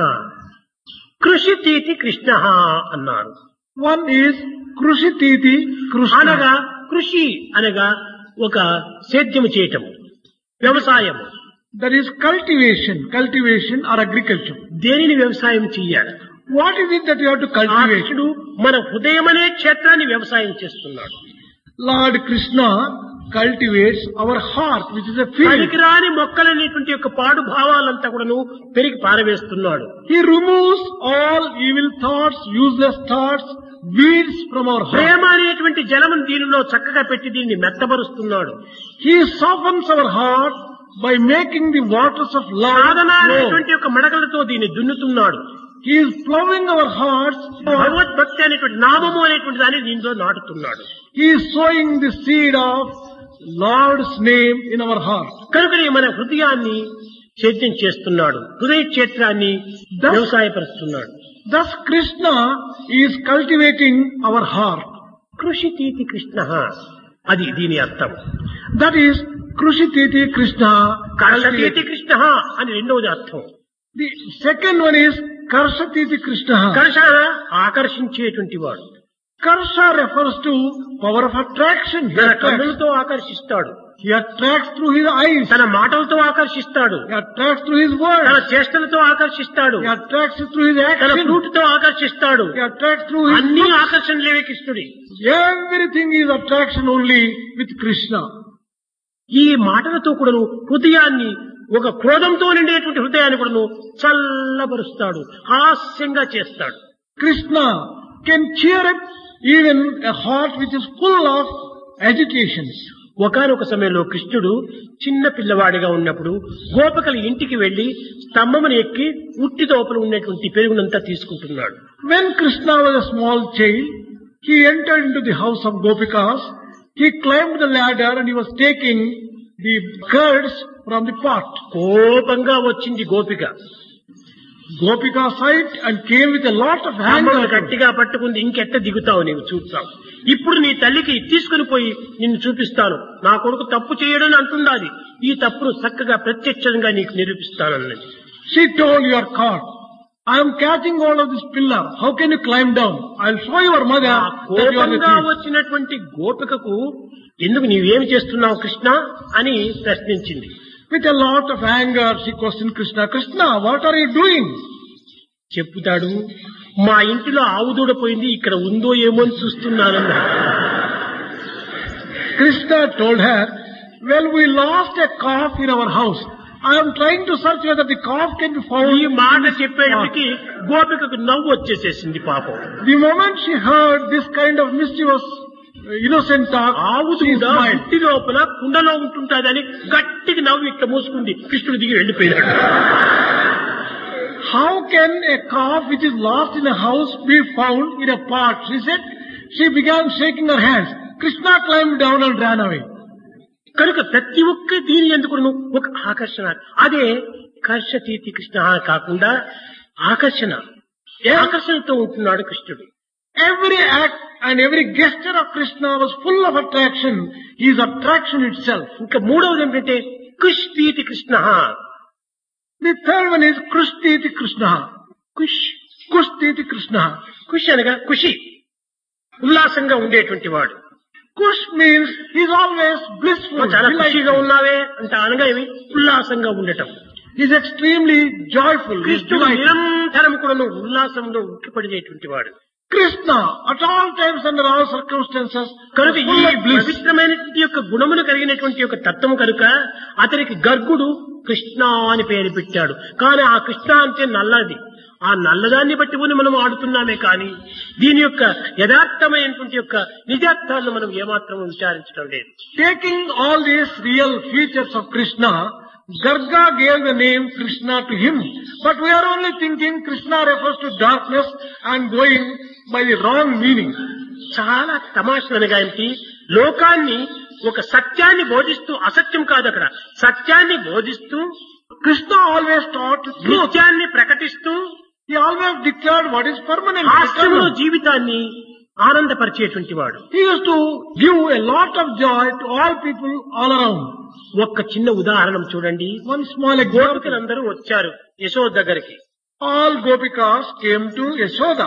కృషితీతి Krishna అన్నారు. One is Krushititi Krishna. అనగా కృషి అనగా ఒక సేద్యము చేయటము, వ్యవసాయము. That is cultivation or agriculture. దేనిని వ్యవసాయం చెయ్యాలి? What is it that you have to ఆ cultivate? కృష్ణుడు మన హృదయం అనే క్షేత్రాన్ని వ్యవసాయం చేస్తున్నాడు. Lord Krishna cultivates our heart, which is a field. పనికిరాని మొక్కలనేటువంటి యొక్క పాడు భావాలంతా కూడాను పెరిగి పారవేస్తున్నాడు. He removes all evil thoughts, useless thoughts, weeds from our heart. ప్రేమ అనేటువంటి జలమును దీనిలో చక్కగా పెట్టి దీన్ని మెత్తబరుస్తున్నాడు. He softens our heart by making the waters of love Sadhana flow. అనేటువంటి యొక్క మడకలతో దీన్ని దున్నుతున్నాడు. He is plowing our hearts. భగవద్భక్తి అనేటువంటి నామము అనేటువంటి దాన్ని దీనిలో నాటుతున్నాడు. He is sowing the seed of Lord's name in our heart. కనుకనే మన హృదయాన్ని సేద్యం చేస్తున్నాడు, హృదయ క్షేత్రాన్ని వ్యవసాయపరుస్తున్నాడు. Thus Krishna is cultivating our heart. కృషితీతి Krishna, అది దీని అర్థం. That is Krushititi Krishna. కర్షతీతి Krishna అని రెండవది అర్థం. The second one is Karshatiti Krishna. కర్ష ఆకర్షించేటువంటి వాడు. Karsha refers to power of attraction. He తన attracts. కన్నులతో ఆకర్షిస్తాడు, He attracts through his eyes. తన మాటలతో ఆకర్షిస్తాడు, He attracts through his తన words. చేష్టలతో ఆకర్షిస్తాడు, He attracts through his తన action. ఫ్రూట్తో ఆకర్షిస్తాడు. He attracts through his అన్ని looks. ఆకర్షణలేవే కృష్ణుడి. Everything is attraction only with Krishna. ఈ మాటలతో కూడాను హృదయాన్ని, ఒక క్రోధంతో నిండేటువంటి హృదయాన్ని కూడాను చల్లబరుస్తాడు, హాస్యంగా చేస్తాడు. Krishna can cheer up even a heart which is full of agitations. ఒకానొక సమయంలో కృష్ణుడు చిన్న పిల్లవాడిగా ఉన్నప్పుడు గోపికల ఇంటికి వెళ్లి స్తంభమును ఎక్కి ఉట్టి లోపల ఉన్నటువంటి పెరుగునంతా తీసుకుంటున్నాడు. When Krishna was a small child, he entered into the house of Gopikas. He climbed the ladder and he was taking the curds from the pot. కోపంగా వచ్చింది గోపిక. Gopika saw it and came with a lot of అమ్మను anger. గట్టిగా పట్టుకుంది. ఇంకెట్ట దిగుతావు నీవు చూస్తావు, ఇప్పుడు నీ తల్లికి తీసుకుని పోయి నిన్ను చూపిస్తాను, నా కొడుకు తప్పు చేయడని అంటున్నది, ఈ తప్పును చక్కగా ప్రత్యక్షంగా నీకు నిరూపిస్తానన్నది. She told, you are caught. I am catching hold of this pillar. How can you climb down? I will show your mother ఆ that you are the కోపంగా thief. వచ్చినటువంటి గోపికకు ఎందుకు నీవేమి చేస్తున్నావు కృష్ణ అని ప్రశ్నించింది. With a lot of anger, she questioned Krishna. Krishna, what are you doing? చెప్పుతాడు, మా ఇంటిలో ఆవు దూడ పోయింది, ఇక్కడ ఉందో ఏమో అని చూస్తున్నానన్నా. Krishna told her, well, we lost a calf in our house. I am trying to search whether the calf can be found. ఈ మాట చెప్పేటప్పటికి గోపికకు నవ్వు వచ్చేసేసింది పాపం. The moment she heard this kind of mischievous, innocent talk, ఆవు she దూడ smiled. ఇంటి లోపల కుండలో ఉంటుంటాదని గట్టిగా నవ్వు ఇట్లా మూసుకుంది. కృష్ణుడు దిగి వెళ్ళిపోయాడు. How can a calf which is lost in a house be found in a pot? She said. She began shaking her hands. Krishna climbed down and ran away. కనుక ప్రతి ఒక్క దీని ఎందుకు ఒక ఆకర్షణ, అదే కర్షతీతి కృష్ణ కాకుండా ఆకర్షణ, ఆకర్షణతో ఉంటున్నాడు కృష్ణుడు. Every act and every gesture of Krishna was full of attraction. He is attraction itself. ఇంకా మూడవది ఏంటంటే కుష్తీతి Krishna. The third one is Krushtiti Krishna. Kushtiti Krishna. కుష్ అనగా ఖుషి, ఉల్లాసంగా ఉండేటువంటి వాడు. Kush means he is always blissful. చాలా ఖుషిగా delightful. ఉన్నావే అంటే అనగా ఏమి, ఉల్లాసంగా ఉండటం. He is extremely joyful. He is కృష్ణుడు delightful. నిరంతరం కూడా ఉల్లాసంలో ఉట్టిపడినటువంటి వాడు. Krishna, at all times under all circumstances, కనుక was ఈ full of bliss. పవిత్రమైనటువంటి యొక్క గుణమును కలిగినటువంటి యొక్క తత్వం కనుక అతనికి గర్గుడు కృష్ణ అని పేరు పెట్టాడు. కానీ ఆ కృష్ణ అంటే నల్లది, ఆ నల్లదాన్ని బట్టి మనం ఆడుతున్నామే కానీ దీని యొక్క యథార్థమైనటువంటి యొక్క నిజార్థాలను మనం ఏమాత్రం విచారించడం లేదు. Taking all these real features of Krishna, Garga gave the name Krishna to him. But we are only thinking Krishna refers to darkness and going by the wrong meaning. చాలా తమాషనగా ఏంటి, లోకాన్ని ఒక సత్యాన్ని బోధిస్తూ, అసత్యం కాదు అక్కడ, సత్యాన్ని బోధిస్తూ Krishna always taught truth. నిత్యాన్ని ప్రకటిస్తూ He always declared what is permanent. హాస్యంలో eternal. జీవితాన్ని ఆనందపరిచేటువంటి వాడు. He used to give a lot of joy to all people all around. ఒక్క చిన్న ఉదాహరణ చూడండి. One small example. గోపికలందరూ వచ్చారు యశోద దగ్గరికి. All Gopikas came to Yashoda.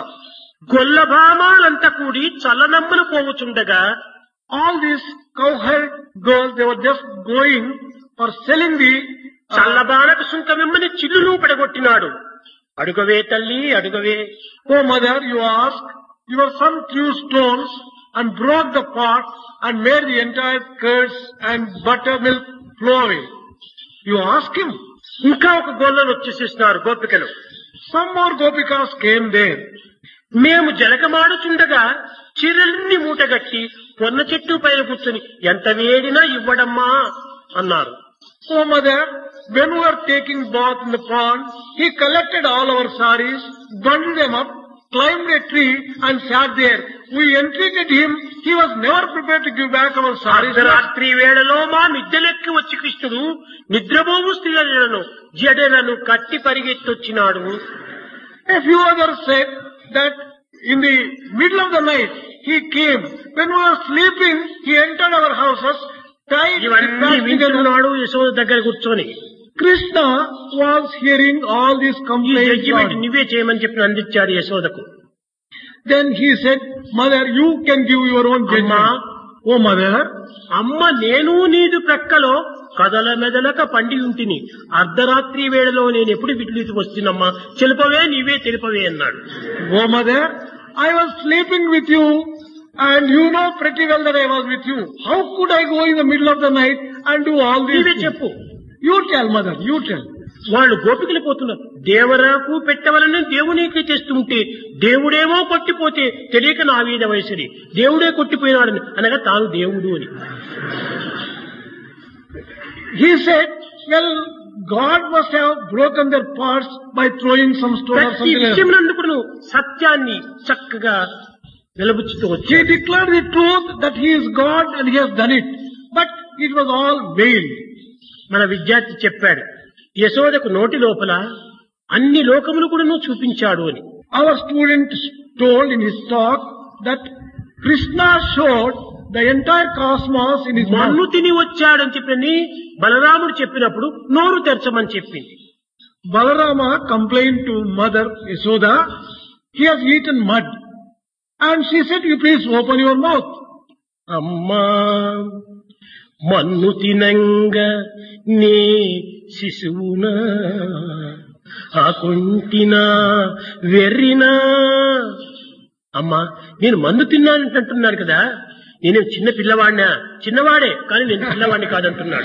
గొల్లభామాలంతా కూడి చల్లనమ్మను పోవుచుండగా All these cowherd girls, they were just going for selling the చల్లబాణకు సుంకమిమ్మని చిల్లును పడగొట్టినాడు. అడుగవే తల్లి అడుగవే. Oh mother, you ask, your son threw stones and broke the pot and made the entire curds and buttermilk flow away. You ask him. ఇంకా ఒక గొల్లను వచ్చేసేసినారు గోపికలు. Some more Gopikas came there. మేము జలకమాడుచుండగా చీరలన్నీ మూటగట్టి పొన్న చెట్టు పైన కూర్చొని ఎంత వేడినా ఇవ్వడమ్మా అన్నారు. Oh mother, when we were taking bath in the pond, he collected all our saris, bundled them up, climbed a tree and sat there. We entreated him. He was never prepared to give back our saris. రాత్రి వేళలో మా మిద్దెలెక్కి వచ్చి కృష్ణుడు నిద్రపోవు స్త్రీలను జడలను కట్టి పరిగెత్తొచ్చినాడు. A few others said that in the middle of the night he came. When we were sleeping, he entered our houses, tied the ఇవన్నీ plastic and వింటున్నాడు యశోద దగ్గర కూర్చొని. Krishna was hearing all these ఈ complaints. జడ్జిమెంట్ నువ్వే చేయమని చెప్పి అందించాడు యశోదకు. Then he said, mother, you can give your own అమ్మా, judgment. Oh mother, అమ్మ నేను నీదు ప్రక్కలో కదల మెదలక పండి ఉంటిని, అర్ధరాత్రి వేళలో నేను ఎప్పుడు విడిలికి వస్తున్నమ్మా, తెలుపవే నీవే తెలుపవే అన్నాడు. oh mother, I was sleeping with you and you know pretty well that I was with you. How could I go in the middle of the night and do all these నీవే things? చెప్పు. You tell mother, you tell. వాళ్ళు గోపికలు పోతున్నారు. దేవరాకు పెట్టవలని దేవునికి చేస్తుంటే దేవుడేమో కొట్టిపోతే తెలియక నా వీధ వయసుని దేవుడే కొట్టిపోయినాడని అనగా తాను దేవుడు అని. He said, well, God must have broken their parts by throwing some stone or ప్రతి something else. విషయంలో సత్యాన్ని చక్కగా నిలబుచ్చుతూ He వచ్చాడు. declared the truth that he is God and he has done it. But it was all veiled. మన విద్యార్థి చెప్పాడు, యశోదకు నోటి లోపల అన్ని లోకములు కూడా చూపించాడు అని. Our student told in his talk that Krishna showed the entire cosmos in his మన్ను mouth. తిని వచ్చాడని చెప్పని బలరాముడు చెప్పినప్పుడు నోరు తెరచమని చెప్పింది. Balarama complained to mother Yashoda, he has eaten mud. And she said, you please open your mouth. అమ్మా మన్ను తినంగ నే శిశువునా ఆకుంటినా వెర్రినా. అమ్మా నేను మందు తిన్నానంటున్నాడు కదా, నేను చిన్న పిల్లవాడినా? చిన్నవాడే, కానీ నేను పిల్లవాడిని కాదంటున్నాడు.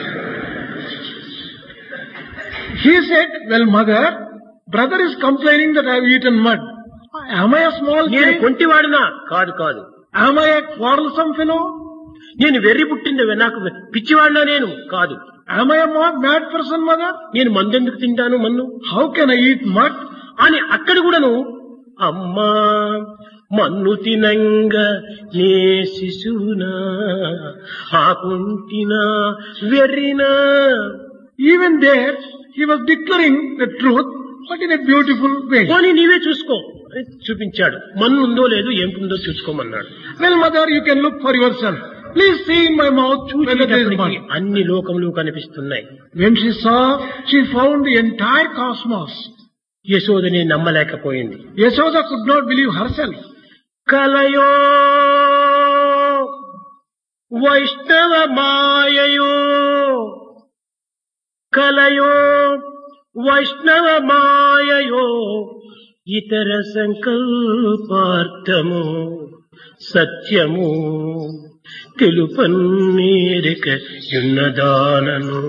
He said, well mother, brother is complaining that I have eaten mud. Am I a small నేను child? కొంటివాడినా? కాదు కాదు. Am I a quarrelsome fellow? నేను వెర్రి పుట్టింది, నాకు పిచ్చివాడినా? నేను కాదు. Am I a mad person, mother? నేను మందెందుకు తింటాను మన్ను How can I eat mud? అని అక్కడ కూడాను అమ్మా మన్ను తినంగ నే శిశువునా ఆకుంటినా వెర్రినా. Even there, he was declaring the truth, but in a beautiful way. పోనీ నీవే చూసుకో అని చూపించాడు. మన్ను ఉందో లేదు ఏముందో చూసుకోమన్నాడు. Well mother, you can look for yourself. Please see in my mouth whether there is చూసేటప్పటికి mud. అన్ని లోకములు కనిపిస్తున్నాయి. When she saw, she found the entire cosmos. యశోదని నమ్మలేకపోయింది. Yashoda could not believe herself. కలయో వైష్ణవ మాయయో కలయో వైష్ణవ మాయయో ఇతర సంకల్పార్థము సత్యము తెలుపన్నేరిక యున్నదానను.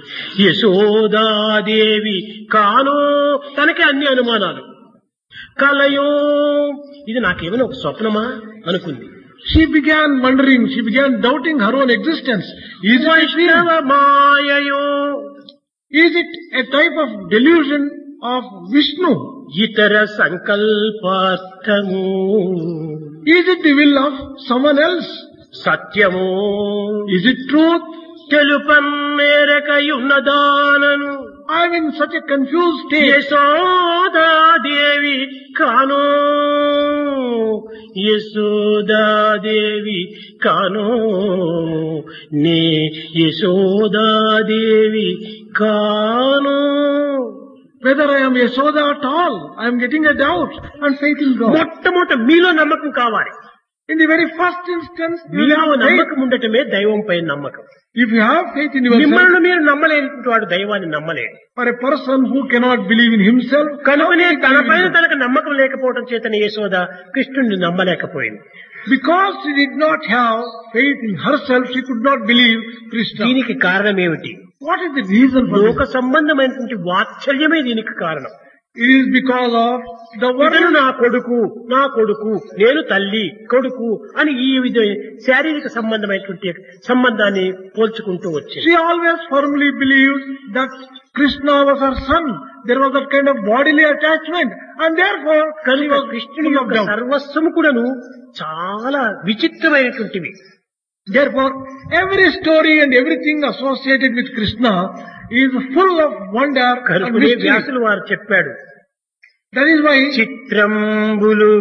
యశోదాదేవి కానో, తనకే అన్ని అనుమానాలు. కలయో, ఇది నాకేమైనా ఒక స్వప్నమా అనుకుంది. She began wondering, she began doubting her own existence. Is it a వైష్ణవ dream? మాయయో Is it a type of delusion of Vishnu? ఇతర సంకల్పార్థము Is it the will of someone else? సత్యము Is it truth? తెలుపన్నేరకయున్నదానను. I'm in such a confused state. Yashoda Devi కానో, యశోదాదేవి కానో, నే యశోదాదేవి కానో. Whether I am Yashoda at all, I am getting a doubt and faith in God. మొట్టమొదట మీలో నమ్మకం కావాలి. In the very first instance, you మీలో have faith. నమ్మకం ఉండటమే దైవం పైన నమ్మకం. If you have faith in yourself, మిమ్మల్ని మీరు నమ్మలేనటువంటి వాడు దైవాన్ని నమ్మలేడు. for a person who cannot believe in himself, కనుకనే how can he తన believe in పైన God? తనకు నమ్మకం లేకపోవడం చేతనే యశోద కృష్ణుడిని నమ్మలేకపోయింది. Because she did not have faith in herself, she could not believe Krishna. దీనికి కారణం ఏమిటి? What is the reason for లోక this? సంబంధమైనటువంటి వాత్సల్యమే దీనికి కారణం. It is because of the ఇతను world. నా కొడుకు, నా కొడుకు, నేను తల్లి, కొడుకు అని ఈ విధ శారీరక సంబంధమైనటువంటి సంబంధాన్ని పోల్చుకుంటూ వచ్చింది. She always firmly believed that Krishna was her son. There was that kind of bodily attachment, and therefore she కనుక was కృష్ణుని full of యొక్క doubt. సర్వస్వము కూడాను చాలా విచిత్రమైనటువంటివి. Therefore, every story and everything associated with Krishna is full of wonder and కనుకనే mystery. వ్యాసులు వారు చెప్పాడు, That is why చిత్రంబులు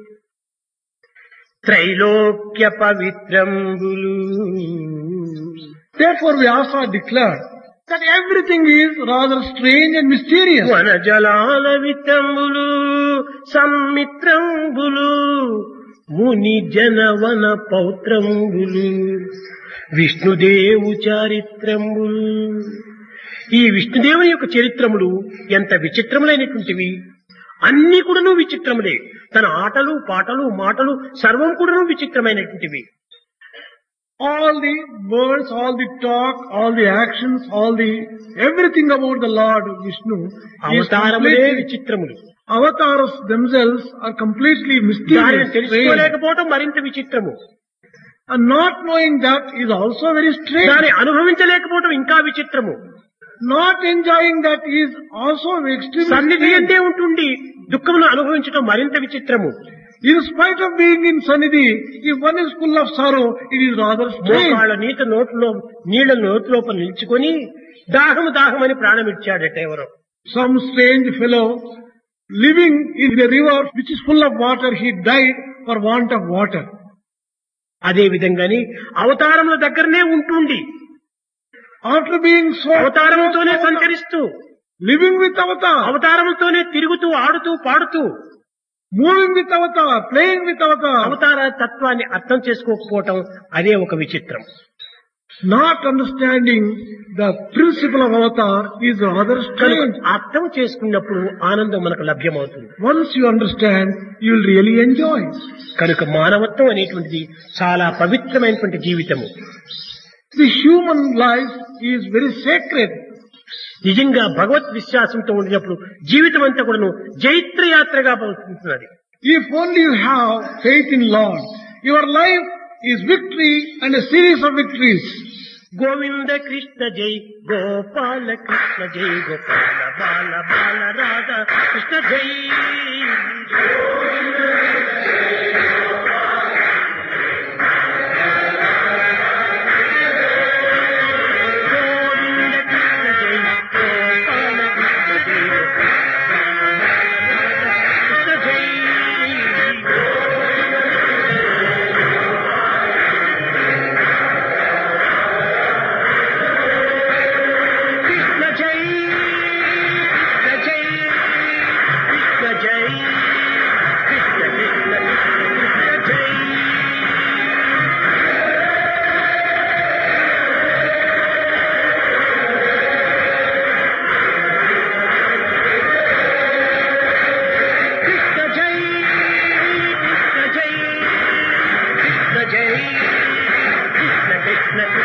Trailokya పవిత్రంబులు. therefore Vyasa declared that everything is rather strange and mysterious. వనజలాల వితంబులు సమ్మిత్రంబులు ముని జనవన పౌత్రంబులు విష్ణుదేవు చారిత్రంబులు. ఈ విష్ణుదేవుని యొక్క చరిత్రములు ఎంత విచిత్రములైనటువంటివి. అన్ని కూడాను విచిత్రములే. తన ఆటలు పాటలు మాటలు సర్వం కూడాను విచిత్రమైనటువంటివి. All the words, all the talk, all the actions, everything about the Lord Vishnu is అవతారములే completely, విచిత్రములు. avatars themselves are completely దానిని mysterious. strange. తెలుసుకోలేకపోవడం మరింత విచిత్రము. And not knowing that is also very strange. దాన్ని అనుభవించలేకపోవడం ఇంకా విచిత్రము. Not enjoying that is also extremely సన్నిధి strange. అంటే ఉంటుండి దుఃఖమును అనుభవించడం మరింత విచిత్రము. In spite of being in Sannidhi, if one is full of sorrow, it is rather strange. మోకాళ్ళ నీళ్ళ నోట్లోపల నిల్చుకొని దాహమని ప్రాణం ఇచ్చాడట ఎవరో. Some strange fellow living in the river which is full of water, he died for want of water. అదే విధంగాని అవతారముల దగ్గరనే ఉంటుండి After being so అవతారముతోనే సంచరిస్తూ living with avatar, అవతారముతోనే తిరుగుతూ ఆడుతూ పాడుతూ moving with avatar, playing with avatar, అవతార తత్వాన్ని అర్థం చేసుకోకపోవటం అదే ఒక విచిత్రం. not understanding the principle of avatar is rather strange. అర్థం చేసుకున్నప్పుడు ఆనందం మనకు లభ్యమవుతుంది. Once you understand, you will really enjoy. కనుక మానవత్వం అనేటువంటిది చాలా పవిత్రమైనటువంటి జీవితము. The human life is very sacred. నిజంగా భగవత్ విశ్వాసంతో ఉండినప్పుడు జీవితం అంతా కూడాను జైత్రయాత్రగా పోతున్నది. If only you have faith in Lord, your life is victory and a series of victories. Govinda Krishna జై గోపాల కృష్ణ జై గోపాల బాల బాల రాధా కృష్ణ జై. Krishna